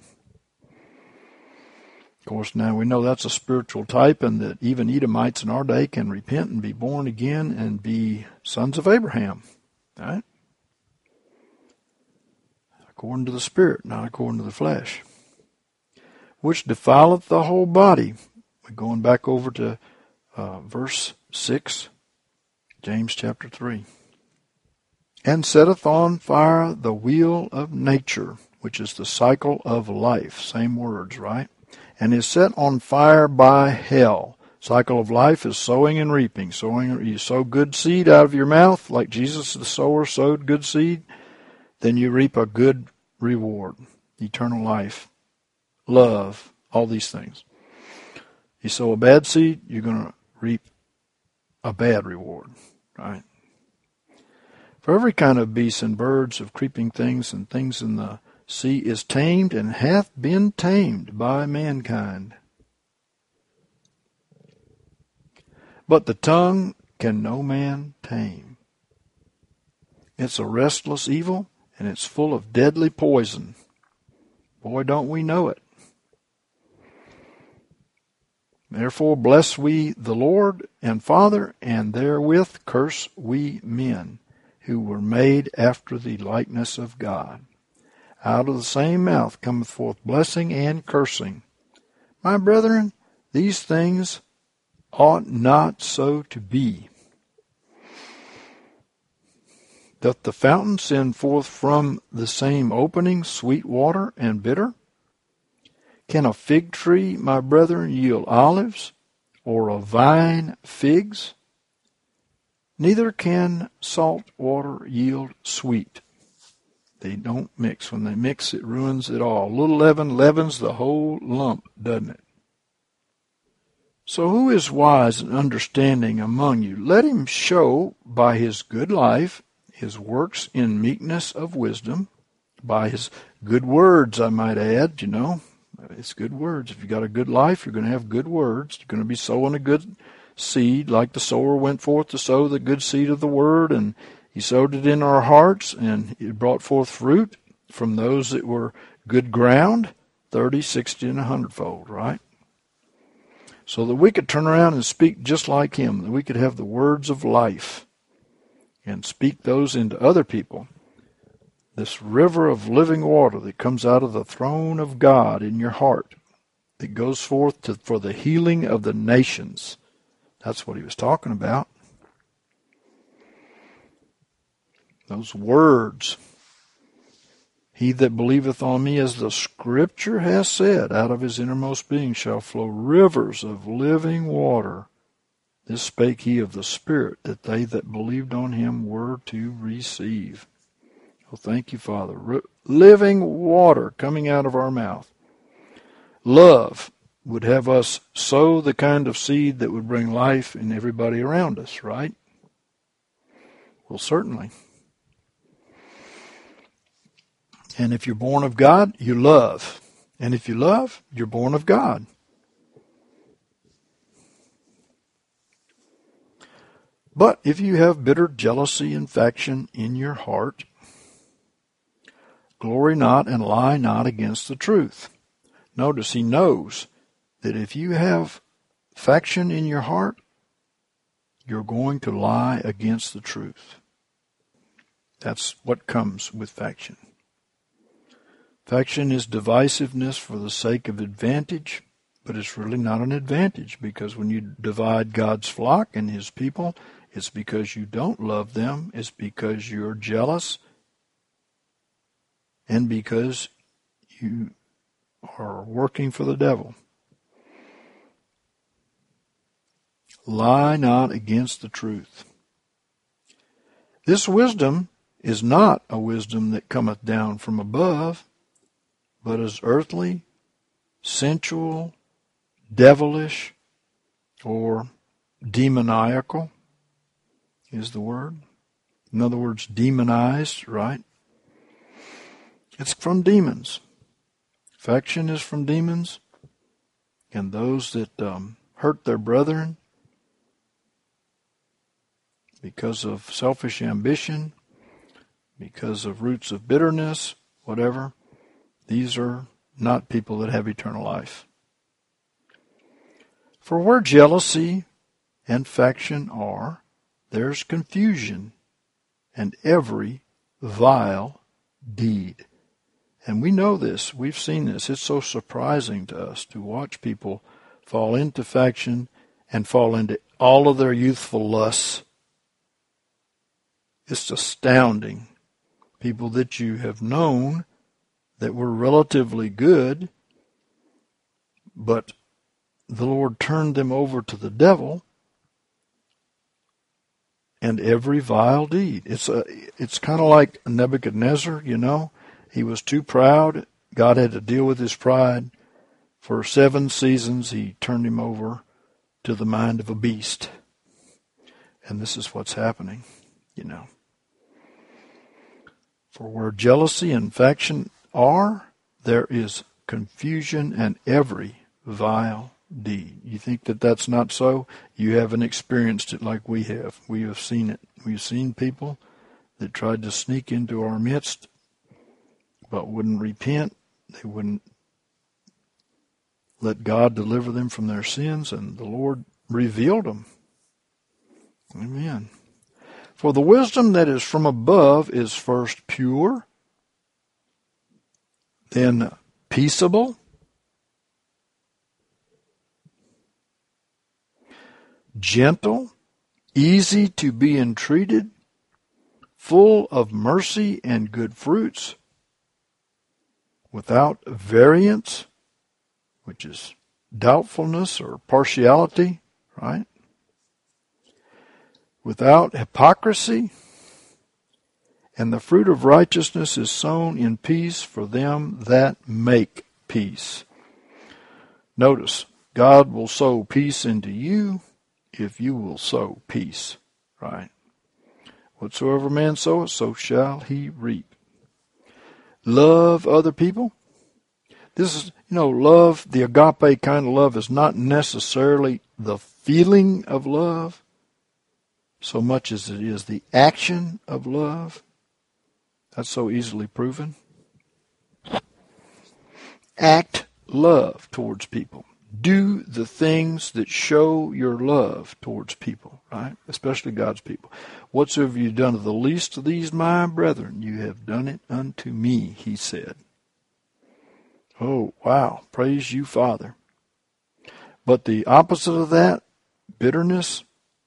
Of course, now we know that's a spiritual type, and that even Edomites in our day can repent and be born again and be sons of Abraham. Right? According to the Spirit, not according to the flesh. Which defileth the whole body. We're going back over to verse 6, James chapter 3. And setteth on fire the wheel of nature, which is the cycle of life. Same words, right? And is set on fire by hell. Cycle of life is sowing and reaping. You sow good seed out of your mouth, like Jesus the sower sowed good seed, then you reap a good reward. Eternal life, love, all these things. You sow a bad seed, you're going to reap a bad reward, right? For every kind of beasts and birds, of creeping things and things in the sea is tamed and hath been tamed by mankind. But the tongue can no man tame. It's a restless evil, and it's full of deadly poison. Boy, don't we know it. Therefore bless we the Lord and Father, and therewith curse we men, who were made after the likeness of God. Out of the same mouth cometh forth blessing and cursing. My brethren, these things ought not so to be. Doth the fountain send forth from the same opening sweet water and bitter? Can a fig tree, my brethren, yield olives, or a vine figs? Neither can salt water yield sweet. They don't mix. When they mix, it ruins it all. Little leaven leavens the whole lump, doesn't it? So who is wise and understanding among you? Let him show by his good life his works in meekness of wisdom, by his good words, I might add, It's good words. If you got a good life, you're going to have good words. You're going to be sowing a good seed, like the sower went forth to sow the good seed of the word, and he sowed it in our hearts, and it brought forth fruit from those that were good ground, 30, 60, and 100-fold, right? So that we could turn around and speak just like him, that we could have the words of life and speak those into other people. This river of living water that comes out of the throne of God in your heart, that goes forth for the healing of the nations. That's what he was talking about. Those words. He that believeth on me, as the Scripture has said, out of his innermost being shall flow rivers of living water. This spake he of the Spirit, that they that believed on him were to receive. Oh, thank you, Father. Living water coming out of our mouth. Love would have us sow the kind of seed that would bring life in everybody around us, right? Well, certainly. And if you're born of God, you love. And if you love, you're born of God. But if you have bitter jealousy and faction in your heart, glory not and lie not against the truth. Notice he knows that if you have faction in your heart, you're going to lie against the truth. That's what comes with faction. Faction is divisiveness for the sake of advantage, but it's really not an advantage, because when you divide God's flock and his people, it's because you don't love them, it's because you're jealous, and because you are working for the devil. Lie not against the truth. This wisdom is not a wisdom that cometh down from above, but is earthly, sensual, devilish, or demoniacal is the word. In other words, demonized, right? It's from demons. Faction is from demons, and those that hurt their brethren because of selfish ambition, because of roots of bitterness, whatever, these are not people that have eternal life. For where jealousy and faction are, there's confusion and every vile deed. And we know this. We've seen this. It's so surprising to us to watch people fall into faction and fall into all of their youthful lusts. It's astounding. People that you have known that were relatively good, but the Lord turned them over to the devil and every vile deed. It's kind of like Nebuchadnezzar, you know. He was too proud. God had to deal with his pride. For 7 seasons, he turned him over to the mind of a beast. And this is what's happening, you know. For where jealousy and faction are, there is confusion and every vile deed. You think that that's not so? You haven't experienced it like we have. We have seen it. We've seen people that tried to sneak into our midst but wouldn't repent. They wouldn't let God deliver them from their sins, and the Lord revealed them. Amen. For the wisdom that is from above is first pure, then peaceable, gentle, easy to be entreated, full of mercy and good fruits, without variance, which is doubtfulness or partiality, right? Without hypocrisy, and the fruit of righteousness is sown in peace for them that make peace. Notice, God will sow peace into you if you will sow peace, right? Whatsoever man soweth, so shall he reap. Love other people. This is, love, the agape kind of love is not necessarily the feeling of love so much as it is the action of love. That's so easily proven. Act love towards people. Do the things that show your love towards people, right? Especially God's people. Whatsoever you've done to the least of these my brethren, you have done it unto me, he said. Oh, wow. Praise you, Father. But the opposite of that, bitterness,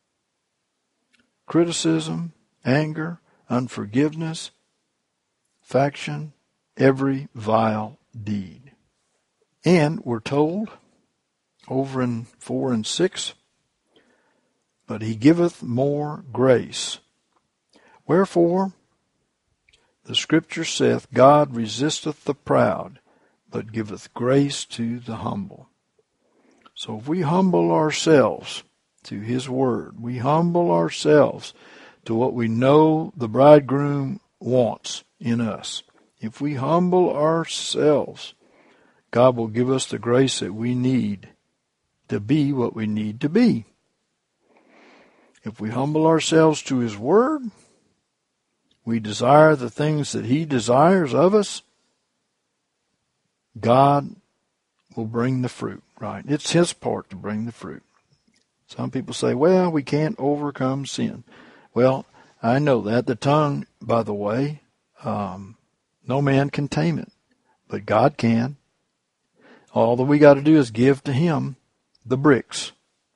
criticism, anger, unforgiveness, faction, every vile deed. And we're told over in 4 and 6, but he giveth more grace. Wherefore, the Scripture saith, God resisteth the proud, but giveth grace to the humble. So if we humble ourselves to his word, we humble ourselves to what we know the bridegroom wants in us. If we humble ourselves, God will give us the grace that we need to be what we need to be. If we humble ourselves to His Word, we desire the things that He desires of us, God will bring the fruit, right? It's His part to bring the fruit. Some people say, well, we can't overcome sin. Well, I know that. The tongue, by the way, no man can tame it, but God can. All that we got to do is give to Him the bricks.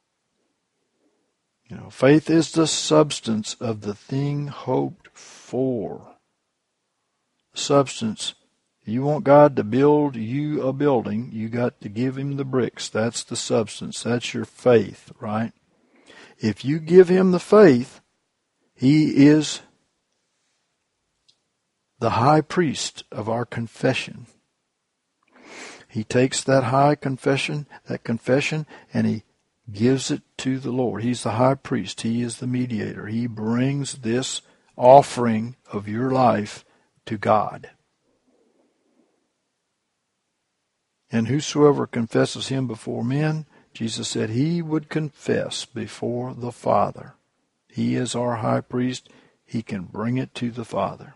You know, faith is the substance of the thing hoped for. Substance. You want God to build you a building, you got to give Him the bricks. That's the substance. That's your faith, right? If you give Him the faith, He is the high priest of our confession. He takes that confession, and He gives it to the Lord. He's the high priest. He is the mediator. He brings this offering of your life to God. And whosoever confesses Him before men, Jesus said He would confess before the Father. He is our high priest. He can bring it to the Father.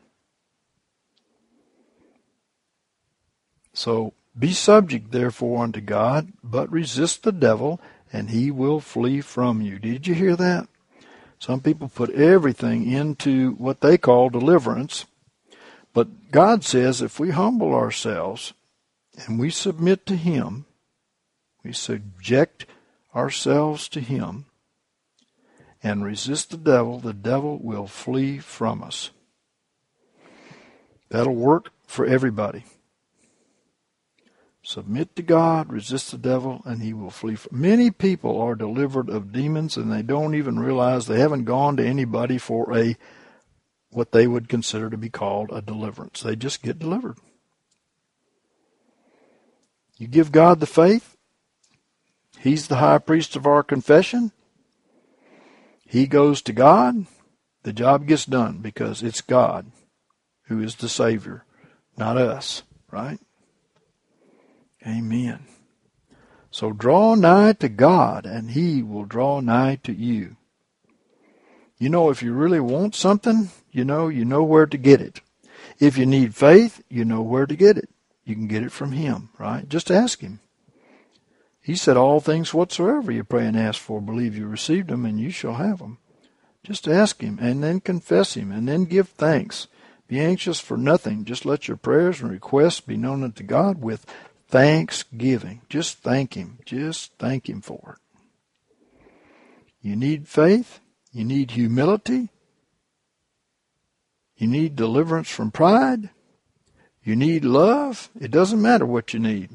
So, be subject, therefore, unto God, but resist the devil, and he will flee from you. Did you hear that? Some people put everything into what they call deliverance. But God says if we humble ourselves and we submit to Him, we subject ourselves to Him, and resist the devil will flee from us. That'll work for everybody. Submit to God, resist the devil, and he will flee. Many people are delivered of demons, and they don't even realize they haven't gone to anybody for what they would consider to be called a deliverance. They just get delivered. You give God the faith. He's the high priest of our confession. He goes to God. The job gets done because it's God who is the Savior, not us, right? Amen. So draw nigh to God, and He will draw nigh to you. You know, if you really want something, you know where to get it. If you need faith, you know where to get it. You can get it from Him, right? Just ask Him. He said, all things whatsoever you pray and ask for, believe you received them, and you shall have them. Just ask Him, and then confess Him, and then give thanks. Be anxious for nothing. Just let your prayers and requests be known unto God with thanksgiving. Just thank Him. Just thank Him for it. You need faith. You need humility. You need deliverance from pride. You need love. It doesn't matter what you need.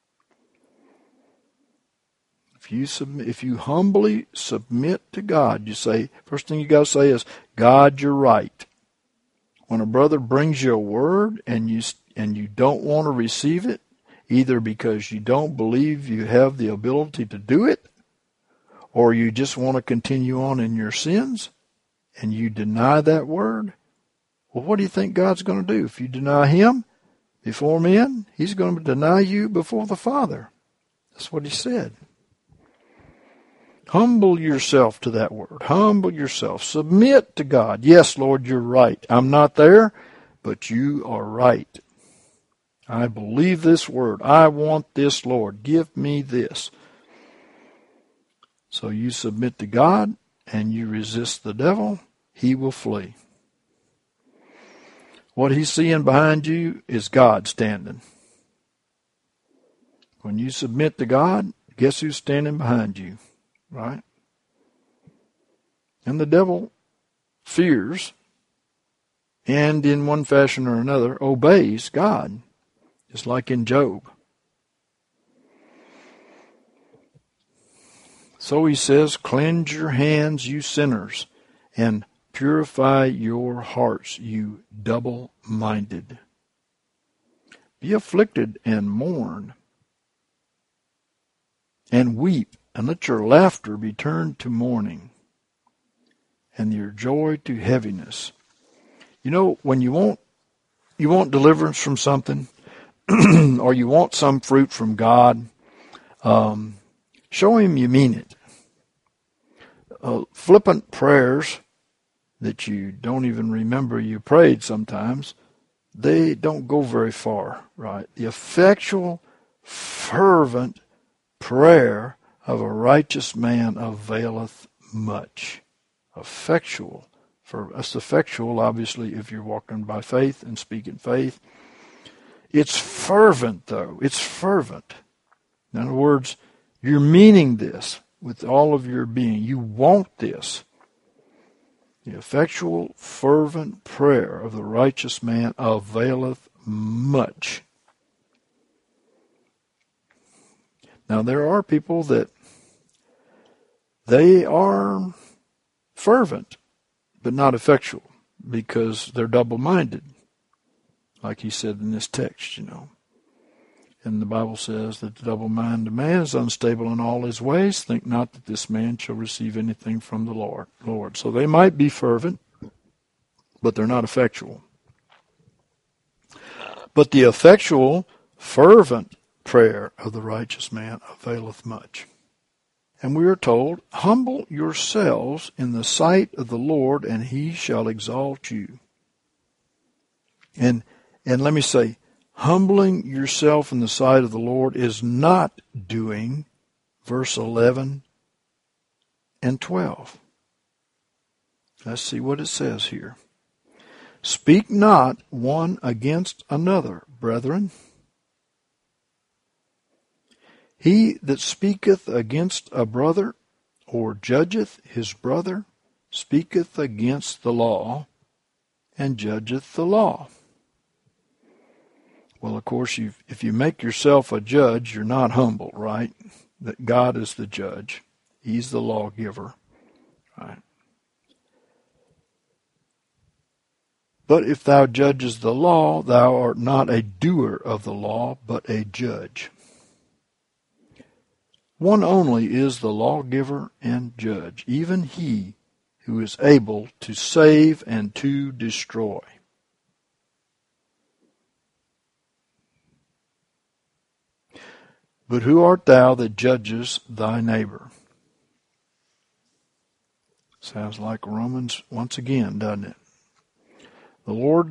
If you humbly submit to God, you say, first thing you got to say is, God, you're right. When a brother brings you a word and you don't want to receive it, either because you don't believe you have the ability to do it, or you just want to continue on in your sins, and you deny that word, well, what do you think God's going to do? If you deny Him before men, He's going to deny you before the Father. That's what He said. Humble yourself to that word. Humble yourself. Submit to God. Yes, Lord, you're right. I'm not there, but you are right. I believe this word. I want this, Lord. Give me this. So you submit to God and you resist the devil, he will flee. What he's seeing behind you is God standing. When you submit to God, guess who's standing behind you? Right? And the devil fears and in one fashion or another obeys God, just like in Job. So he says, cleanse your hands, you sinners, and purify your hearts, you double-minded. Be afflicted and mourn, and weep, and let your laughter be turned to mourning, and your joy to heaviness. You know, when you want deliverance from something, or you want some fruit from God, show Him you mean it. flippant prayers that you don't even remember you prayed sometimes, they don't go very far, right? The effectual, fervent prayer of a righteous man availeth much. Effectual. It's effectual, obviously, if you're walking by faith and speaking faith. It's fervent, though. It's fervent. In other words, you're meaning this with all of your being. You want this. The effectual, fervent prayer of the righteous man availeth much. Now, there are people that they are fervent, but not effectual, because they're double-minded, like he said in this text, And the Bible says that the double-minded man is unstable in all his ways. Think not that this man shall receive anything from the Lord. So they might be fervent, but they're not effectual. But the effectual, fervent prayer of the righteous man availeth much. And we are told, humble yourselves in the sight of the Lord, and he shall exalt you. And let me say, humbling yourself in the sight of the Lord is not doing verse 11 and 12. Let's see what it says here. Speak not one against another, brethren. He that speaketh against a brother, or judgeth his brother, speaketh against the law, and judgeth the law. Well, of course, if you make yourself a judge, you're not humble, right? That God is the judge. He's the lawgiver, right? But if thou judgest the law, thou art not a doer of the law, but a judge. One only is the lawgiver and judge, even he who is able to save and to destroy. But who art thou that judgest thy neighbor? Sounds like Romans once again, doesn't it? The Lord,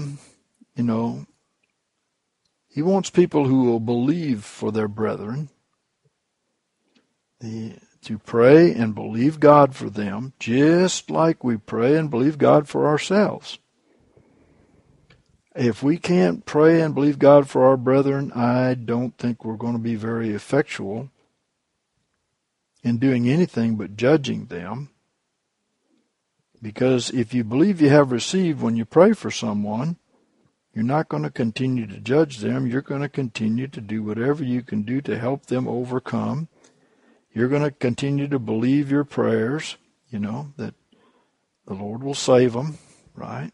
He wants people who will believe for their brethren, to pray and believe God for them, just like we pray and believe God for ourselves. If we can't pray and believe God for our brethren, I don't think we're going to be very effectual in doing anything but judging them. Because if you believe you have received when you pray for someone, you're not going to continue to judge them. You're going to continue to do whatever you can do to help them overcome. You're going to continue to believe your prayers, that the Lord will save them, right?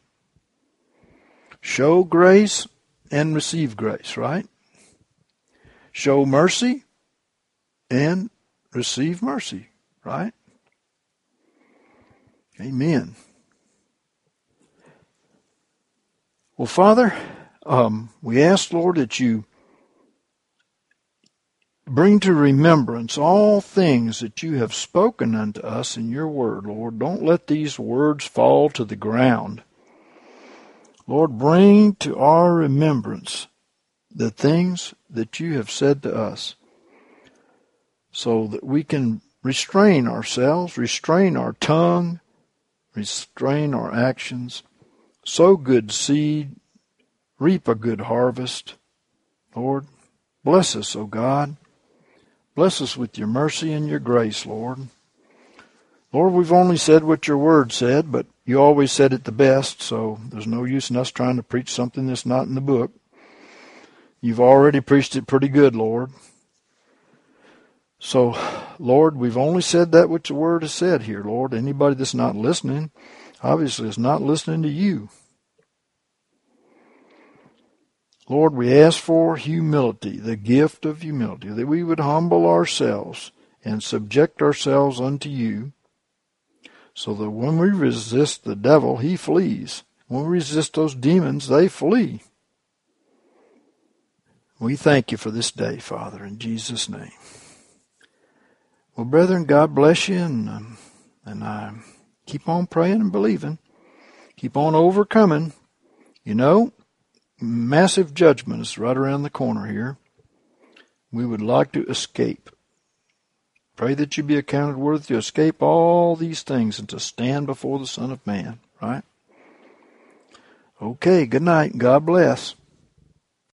Show grace and receive grace, right? Show mercy and receive mercy, right? Amen. Well, Father, we ask, Lord, that you bring to remembrance all things that you have spoken unto us in your word, Lord. Don't let these words fall to the ground. Lord, bring to our remembrance the things that you have said to us so that we can restrain ourselves, restrain our tongue, restrain our actions, sow good seed, reap a good harvest. Lord, bless us, O God. Bless us with your mercy and your grace, Lord. Lord, we've only said what your word said, but you always said it the best, so there's no use in us trying to preach something that's not in the book. You've already preached it pretty good, Lord. So, Lord, we've only said that which the word has said here, Lord. Anybody that's not listening, obviously is not listening to you. Lord, we ask for humility, the gift of humility, that we would humble ourselves and subject ourselves unto you, so that when we resist the devil, he flees. When we resist those demons, they flee. We thank you for this day, Father, in Jesus' name. Well, brethren, God bless you, and And I keep on praying and believing. Keep on overcoming. You know, massive judgment is right around the corner here. We would like to escape. Pray that you be accounted worthy to escape all these things and to stand before the Son of Man, right? Okay, good night. God bless.